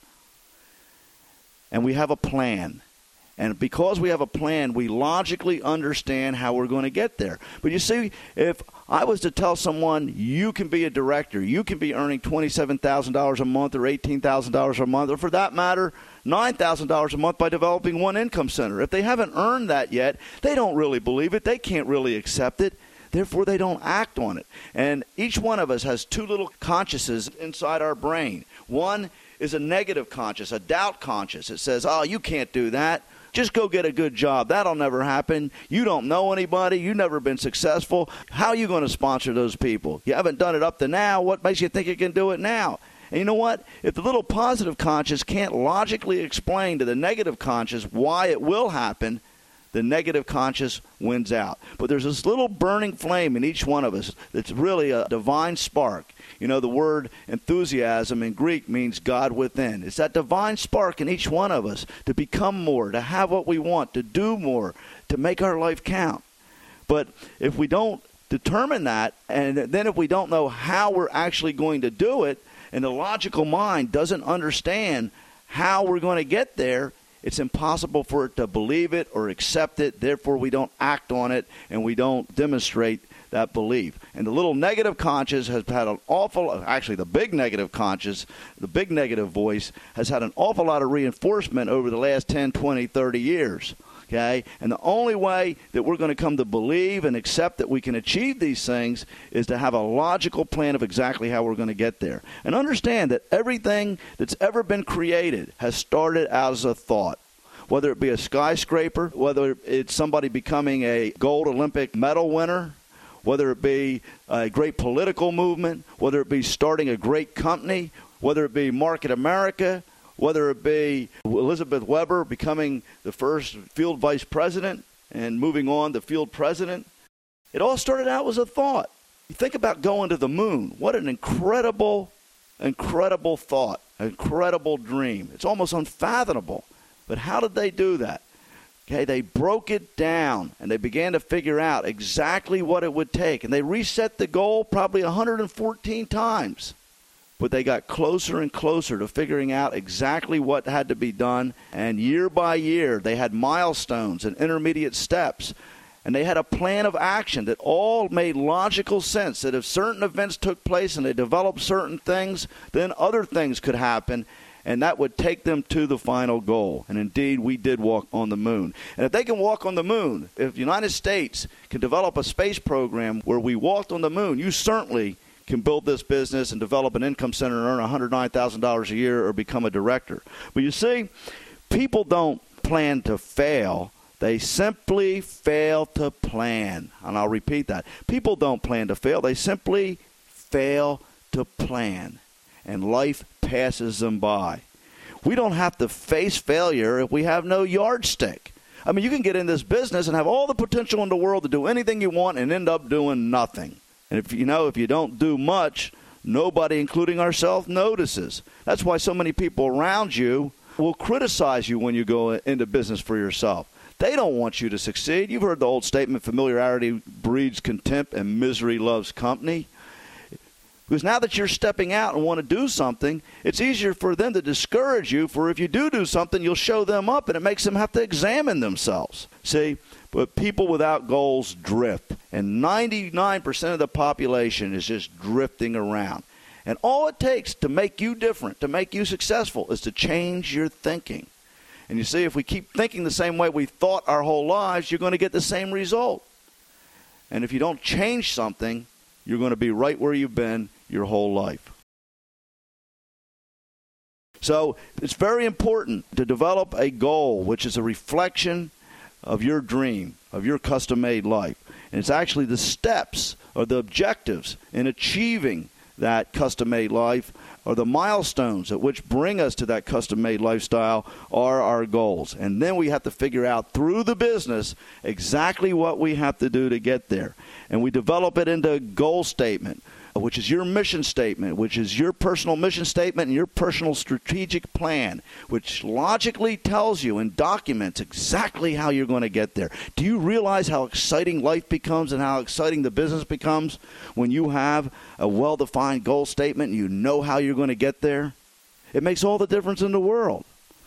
And we have a plan. And because we have a plan, we logically understand how we're going to get there. But you see, if I was to tell someone, you can be a director, you can be earning twenty-seven thousand dollars a month or eighteen thousand dollars a month, or for that matter, nine thousand dollars a month by developing one income center. If they haven't earned that yet, they don't really believe it. They can't really accept it. Therefore, they don't act on it. And each one of us has two little consciences inside our brain. One is a negative conscience, a doubt conscience. It says, oh, you can't do that. Just go get a good job. That'll never happen. You don't know anybody. You've never been successful. How are you going to sponsor those people? You haven't done it up to now. What makes you think you can do it now? And you know what? If the little positive conscience can't logically explain to the negative conscience why it will happen, the negative conscience wins out. But there's this little burning flame in each one of us that's really a divine spark. You know, the word enthusiasm in Greek means God within. It's that divine spark in each one of us to become more, to have what we want, to do more, to make our life count. But if we don't determine that, and then if we don't know how we're actually going to do it, and the logical mind doesn't understand how we're going to get there, it's impossible for it to believe it or accept it. Therefore, we don't act on it, and we don't demonstrate that belief. And the little negative conscience has had an awful, actually the big negative conscience, the big negative voice has had an awful lot of reinforcement over the last ten, twenty, thirty years. Okay? And the only way that we're going to come to believe and accept that we can achieve these things is to have a logical plan of exactly how we're going to get there. And understand that everything that's ever been created has started out as a thought. Whether it be a skyscraper, whether it's somebody becoming a gold Olympic medal winner, whether it be a great political movement, whether it be starting a great company, whether it be Market America, whether it be Elizabeth Weber becoming the first field vice president and moving on to field president. It all started out as a thought. You think about going to the moon. What an incredible, incredible thought, incredible dream. It's almost unfathomable. But how did they do that? Okay, they broke it down, and they began to figure out exactly what it would take. And they reset the goal probably one hundred fourteen times. But they got closer and closer to figuring out exactly what had to be done. And year by year, they had milestones and intermediate steps. And they had a plan of action that all made logical sense, that if certain events took place and they developed certain things, then other things could happen. And that would take them to the final goal. And indeed, we did walk on the moon. And if they can walk on the moon, if the United States can develop a space program where we walked on the moon, you certainly can build this business and develop an income center and earn one hundred nine thousand dollars a year or become a director. But you see, people don't plan to fail. They simply fail to plan. And I'll repeat that. People don't plan to fail. They simply fail to plan. And life passes them by. We don't have to face failure if we have no yardstick. I mean, you can get in this business and have all the potential in the world to do anything you want and end up doing nothing. And if you know, if you don't do much, nobody, including ourselves, notices. That's why so many people around you will criticize you when you go into business for yourself. They don't want you to succeed. You've heard the old statement, familiarity breeds contempt and misery loves company. Because now that you're stepping out and want to do something, it's easier for them to discourage you, for if you do do something, you'll show them up, and it makes them have to examine themselves. See, but people without goals drift, and ninety-nine percent of the population is just drifting around. And all it takes to make you different, to make you successful, is to change your thinking. And you see, if we keep thinking the same way we thought our whole lives, you're going to get the same result. And if you don't change something, you're going to be right where you've been your whole life. So it's very important to develop a goal which is a reflection of your dream, of your custom-made life. And it's actually the steps or the objectives in achieving that custom-made life, or the milestones at which bring us to that custom-made lifestyle, are our goals. And then we have to figure out through the business exactly what we have to do to get there. And we develop it into a goal statement, which is your mission statement, which is your personal mission statement and your personal strategic plan, which logically tells you and documents exactly how you're going to get there. Do you realize how exciting life becomes and how exciting the business becomes when you have a well-defined goal statement and you know how you're going to get there? It makes all the difference in the world.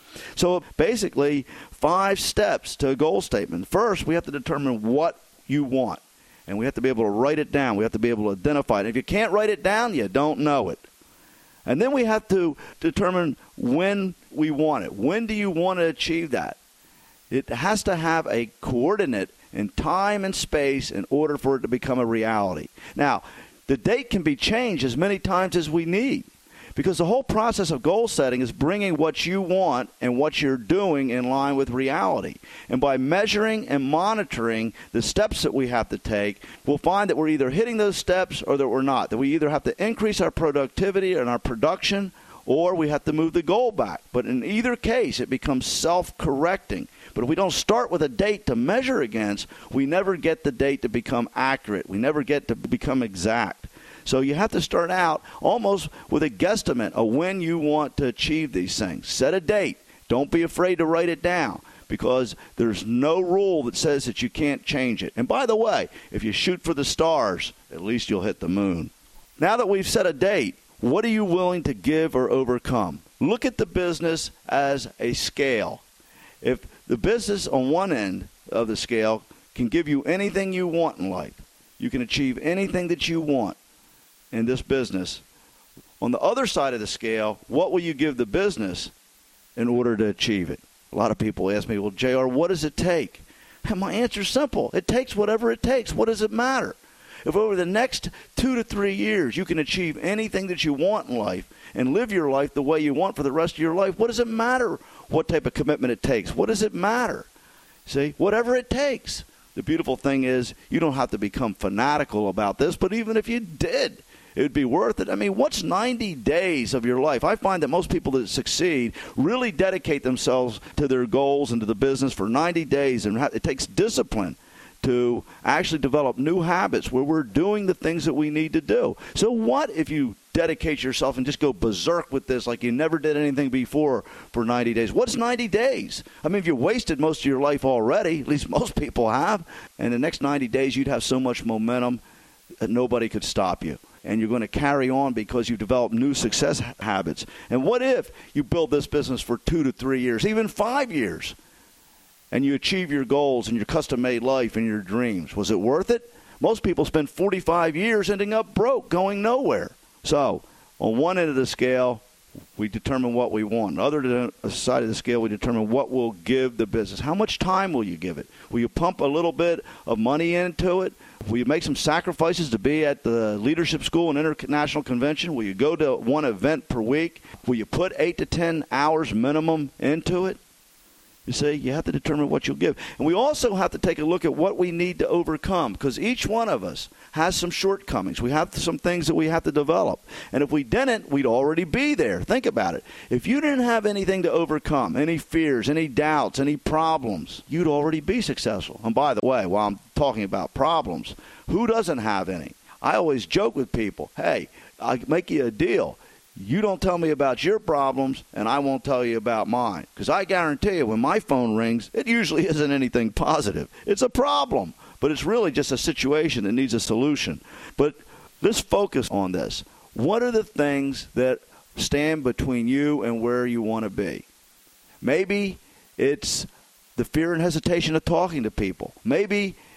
So basically, five steps to a goal statement. First, we have to determine what you want. And we have to be able to write it down. We have to be able to identify it. If you can't write it down, you don't know it. And then we have to determine when we want it. When do you want to achieve that? It has to have a coordinate in time and space in order for it to become a reality. Now, the date can be changed as many times as we need, because the whole process of goal setting is bringing what you want and what you're doing in line with reality. And by measuring and monitoring the steps that we have to take, we'll find that we're either hitting those steps or that we're not, that we either have to increase our productivity and our production, or we have to move the goal back. But in either case, it becomes self-correcting. But if we don't start with a date to measure against, we never get the date to become accurate. We never get to become exact. So you have to start out almost with a guesstimate of when you want to achieve these things. Set a date. Don't be afraid to write it down, because there's no rule that says that you can't change it. And by the way, if you shoot for the stars, at least you'll hit the moon. Now that we've set a date, what are you willing to give or overcome? Look at the business as a scale. If the business on one end of the scale can give you anything you want in life, you can achieve anything that you want in this business. On the other side of the scale, what will you give the business in order to achieve it? A lot of people ask me, well, J R, what does it take? And my answer is simple. It takes whatever it takes. What does it matter? If over the next two to three years you can achieve anything that you want in life and live your life the way you want for the rest of your life, what does it matter what type of commitment it takes? What does it matter? See, whatever it takes. The beautiful thing is you don't have to become fanatical about this, but even if you did, it would be worth it. I mean, what's ninety days of your life? I find that most people that succeed really dedicate themselves to their goals and to the business for ninety days, and it takes discipline to actually develop new habits where we're doing the things that we need to do. So what if you dedicate yourself and just go berserk with this like you never did anything before for ninety days? What's ninety days? I mean, if you wasted most of your life already, at least most people have, and the next ninety days you'd have so much momentum that nobody could stop you. And you're going to carry on because you develop new success habits. And what if you build this business for two to three years, even five years, and you achieve your goals and your custom-made life and your dreams? Was it worth it? Most people spend forty-five years ending up broke, going nowhere. So on one end of the scale, we determine what we want. On the other side of the scale, we determine what we'll give the business. How much time will you give it? Will you pump a little bit of money into it? Will you make some sacrifices to be at the leadership school and international convention? Will you go to one event per week? Will you put eight to ten hours minimum into it? You see, you have to determine what you'll give. And we also have to take a look at what we need to overcome, because each one of us has some shortcomings. We have some things that we have to develop. And if we didn't, we'd already be there. Think about it. If you didn't have anything to overcome, any fears, any doubts, any problems, you'd already be successful. And by the way, while I'm talking about problems, who doesn't have any? I always joke with people, hey, I'll make you a deal. You don't tell me about your problems, and I won't tell you about mine. Because I guarantee you, when my phone rings, it usually isn't anything positive. It's a problem, but it's really just a situation that needs a solution. But let's focus on this. What are the things that stand between you and where you want to be? Maybe it's the fear and hesitation of talking to people. Maybe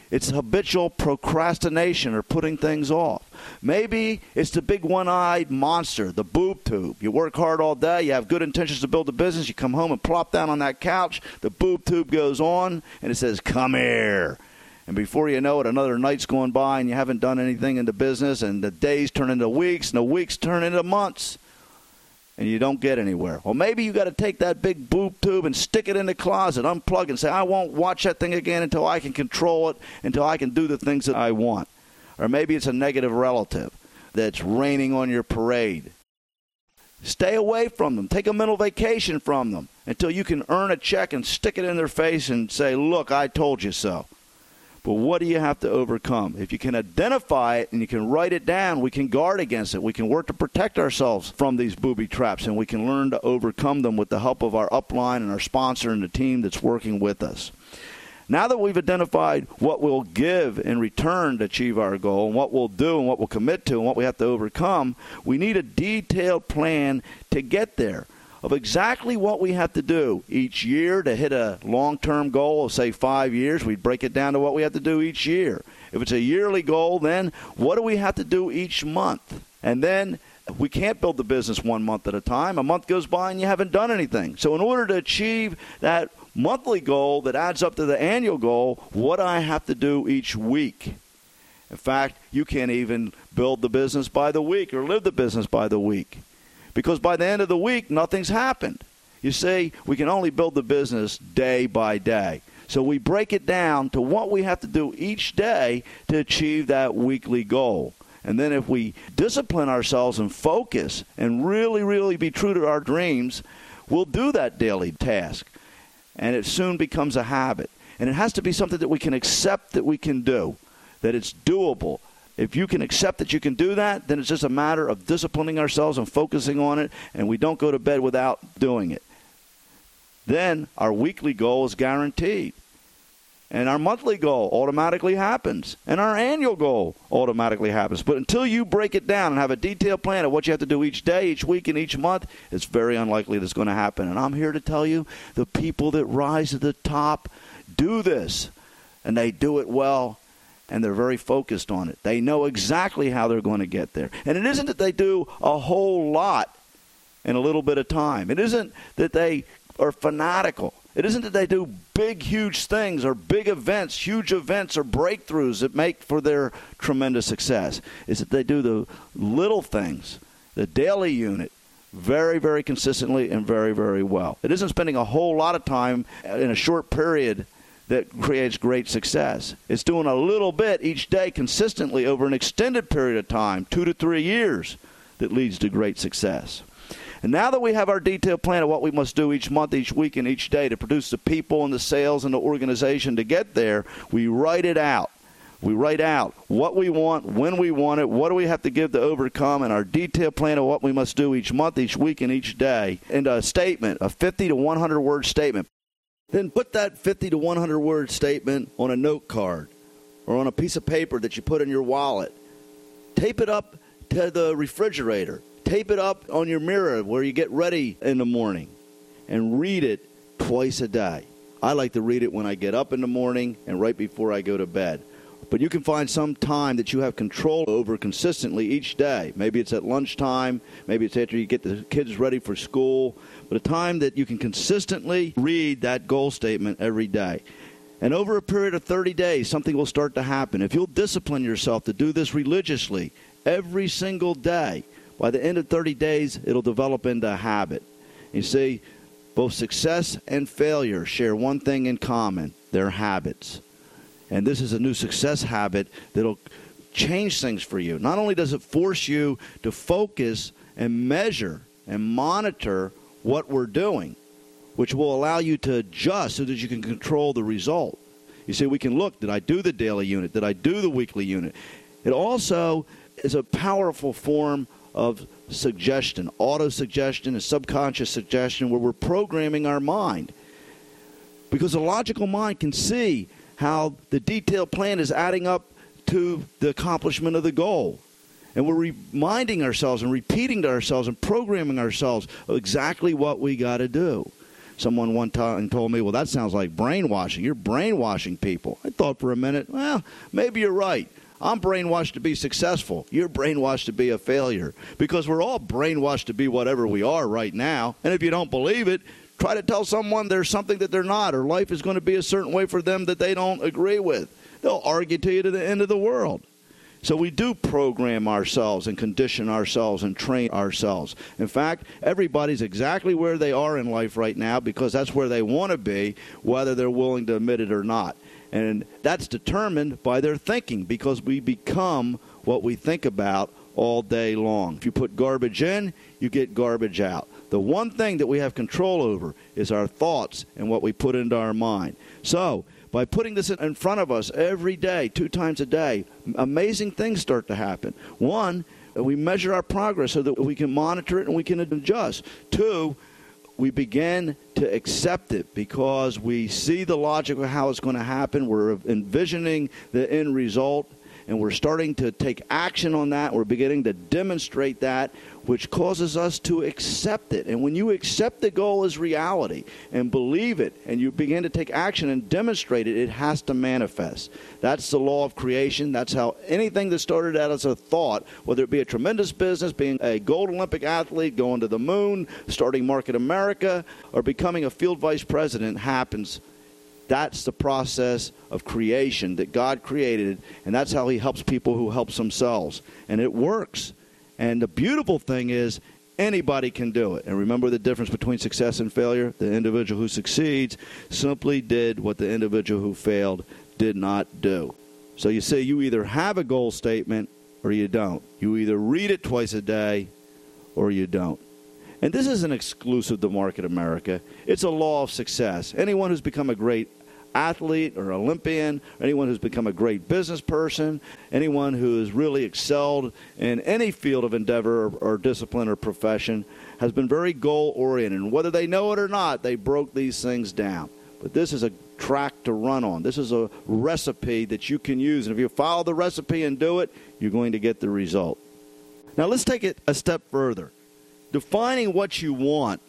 it's habitual procrastination or putting things off. Maybe it's the big one-eyed monster, the boob tube. You work hard all day, you have good intentions to build a business, you come home and plop down on that couch, the boob tube goes on, and it says, come here. And before you know it, another night's going by and you haven't done anything in the business, and the days turn into weeks, and the weeks turn into months, and you don't get anywhere. Well, maybe you got to take that big boob tube and stick it in the closet, unplug it, and say, I won't watch that thing again until I can control it, until I can do the things that I want. Or maybe it's a negative relative that's raining on your parade. Stay away from them. Take a mental vacation from them until you can earn a check and stick it in their face and say, look, I told you so. But what do you have to overcome? If you can identify it and you can write it down, we can guard against it. We can work to protect ourselves from these booby traps, and we can learn to overcome them with the help of our upline and our sponsor and the team that's working with us. Now that we've identified what we'll give in return to achieve our goal, and what we'll do and what we'll commit to and what we have to overcome, we need a detailed plan to get there of exactly what we have to do each year to hit a long-term goal of, say, five years. We'd break it down to what we have to do each year. If it's a yearly goal, then what do we have to do each month? And then we can't build the business one month at a time. A month goes by and you haven't done anything. So in order to achieve that monthly goal that adds up to the annual goal, what do I have to do each week? In fact, you can't even build the business by the week or live the business by the week, because by the end of the week, nothing's happened. You see, we can only build the business day by day. So we break it down to what we have to do each day to achieve that weekly goal. And then if we discipline ourselves and focus and really, really be true to our dreams, we'll do that daily task. And it soon becomes a habit. And it has to be something that we can accept that we can do, that it's doable. If you can accept that you can do that, then it's just a matter of disciplining ourselves and focusing on it, and we don't go to bed without doing it. Then our weekly goal is guaranteed. And our monthly goal automatically happens. And our annual goal automatically happens. But until you break it down and have a detailed plan of what you have to do each day, each week, and each month, it's very unlikely that's going to happen. And I'm here to tell you, the people that rise to the top do this. And they do it well. And they're very focused on it. They know exactly how they're going to get there. And it isn't that they do a whole lot in a little bit of time. It isn't that they are fanatical. It isn't that they do big, huge things or big events, huge events or breakthroughs that make for their tremendous success. It's that they do the little things, the daily unit, very, very consistently and very, very well. It isn't spending a whole lot of time in a short period that creates great success. It's doing a little bit each day consistently over an extended period of time, two to three years, that leads to great success. And now that we have our detailed plan of what we must do each month, each week, and each day to produce the people and the sales and the organization to get there, we write it out. We write out what we want, when we want it, what do we have to give to overcome, and our detailed plan of what we must do each month, each week, and each day into a statement, a fifty to one hundred word statement. Then put that fifty to one hundred word statement on a note card or on a piece of paper that you put in your wallet. Tape it up to the refrigerator. Tape it up on your mirror where you get ready in the morning, and read it twice a day. I like to read it when I get up in the morning and right before I go to bed. But you can find some time that you have control over consistently each day. Maybe it's at lunchtime. Maybe it's after you get the kids ready for school. But a time that you can consistently read that goal statement every day. And over a period of thirty days, something will start to happen. If you'll discipline yourself to do this religiously every single day, by the end of thirty days, it'll develop into a habit. You see, both success and failure share one thing in common: their habits. And this is a new success habit that'll change things for you. Not only does it force you to focus and measure and monitor what we're doing, which will allow you to adjust so that you can control the result. You see, we can look, did I do the daily unit? Did I do the weekly unit? It also is a powerful form of suggestion, auto-suggestion and subconscious suggestion, where we're programming our mind. Because the logical mind can see how the detailed plan is adding up to the accomplishment of the goal. And we're reminding ourselves and repeating to ourselves and programming ourselves of exactly what we got to do. Someone one time told me, well, that sounds like brainwashing. You're brainwashing people. I thought for a minute, well, maybe you're right. I'm brainwashed to be successful. You're brainwashed to be a failure, because we're all brainwashed to be whatever we are right now. And if you don't believe it, try to tell someone there's something that they're not, or life is going to be a certain way for them that they don't agree with. They'll argue to you to the end of the world. So we do program ourselves and condition ourselves and train ourselves. In fact, everybody's exactly where they are in life right now because that's where they want to be, whether they're willing to admit it or not. And that's determined by their thinking, because we become what we think about all day long. If you put garbage in, you get garbage out. The one thing that we have control over is our thoughts and what we put into our mind. So by putting this in front of us every day, two times a day, amazing things start to happen. One, we measure our progress so that we can monitor it and we can adjust. Two, we begin to accept it because we see the logic of how it's going to happen. We're envisioning the end result, and we're starting to take action on that. We're beginning to demonstrate that, which causes us to accept it. And when you accept the goal as reality and believe it, and you begin to take action and demonstrate it, it has to manifest. That's the law of creation. That's how anything that started out as a thought, whether it be a tremendous business, being a gold Olympic athlete, going to the moon, starting Market America, or becoming a field vice president, happens. That's the process of creation that God created, and that's how he helps people who helps themselves. And it works. And the beautiful thing is anybody can do it. And remember the difference between success and failure? The individual who succeeds simply did what the individual who failed did not do. So you see, you either have a goal statement or you don't. You either read it twice a day or you don't. And this isn't exclusive to Market America. It's a law of success. Anyone who's become a great athlete or Olympian, anyone who's become a great business person, anyone who has really excelled in any field of endeavor or, or discipline or profession has been very goal-oriented. And whether they know it or not, they broke these things down. But this is a track to run on. This is a recipe that you can use. And if you follow the recipe and do it, you're going to get the result. Now let's take it a step further. Defining what you want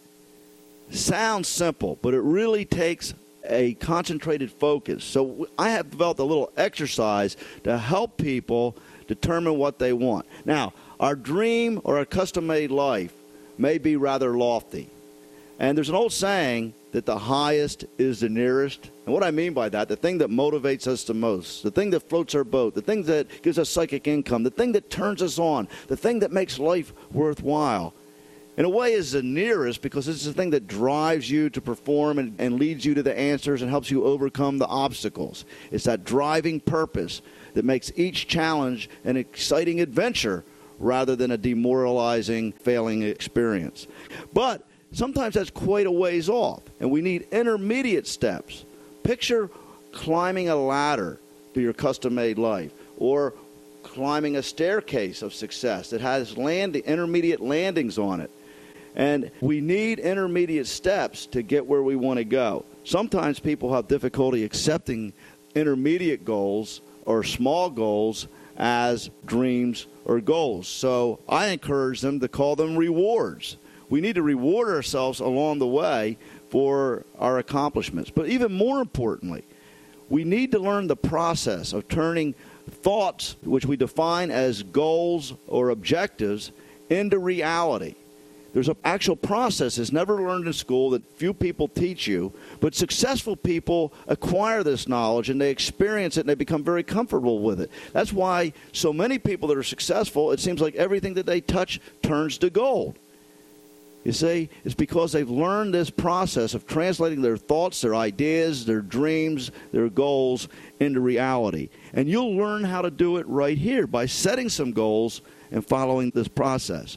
sounds simple, but it really takes a concentrated focus. So I have developed a little exercise to help people determine what they want. Now, our dream or a custom-made life may be rather lofty. And there's an old saying that the highest is the nearest. And what I mean by that, the thing that motivates us the most, the thing that floats our boat, the thing that gives us psychic income, the thing that turns us on, the thing that makes life worthwhile, in a way is the nearest because it's the thing that drives you to perform and, and leads you to the answers and helps you overcome the obstacles. It's that driving purpose that makes each challenge an exciting adventure rather than a demoralizing, failing experience. But sometimes that's quite a ways off, and we need intermediate steps. Picture climbing a ladder to your custom-made life, or climbing a staircase of success that has land, intermediate landings on it. And we need intermediate steps to get where we want to go. Sometimes people have difficulty accepting intermediate goals or small goals as dreams or goals. So I encourage them to call them rewards. We need to reward ourselves along the way for our accomplishments. But even more importantly, we need to learn the process of turning thoughts, which we define as goals or objectives, into reality. There's an actual process that's never learned in school that few people teach you, but successful people acquire this knowledge and they experience it and they become very comfortable with it. That's why so many people that are successful, it seems like everything that they touch turns to gold. You see, it's because they've learned this process of translating their thoughts, their ideas, their dreams, their goals into reality. And you'll learn how to do it right here by setting some goals and following this process.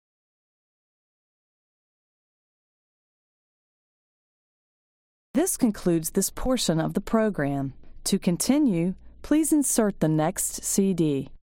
This concludes this portion of the program. To continue, please insert the next C D.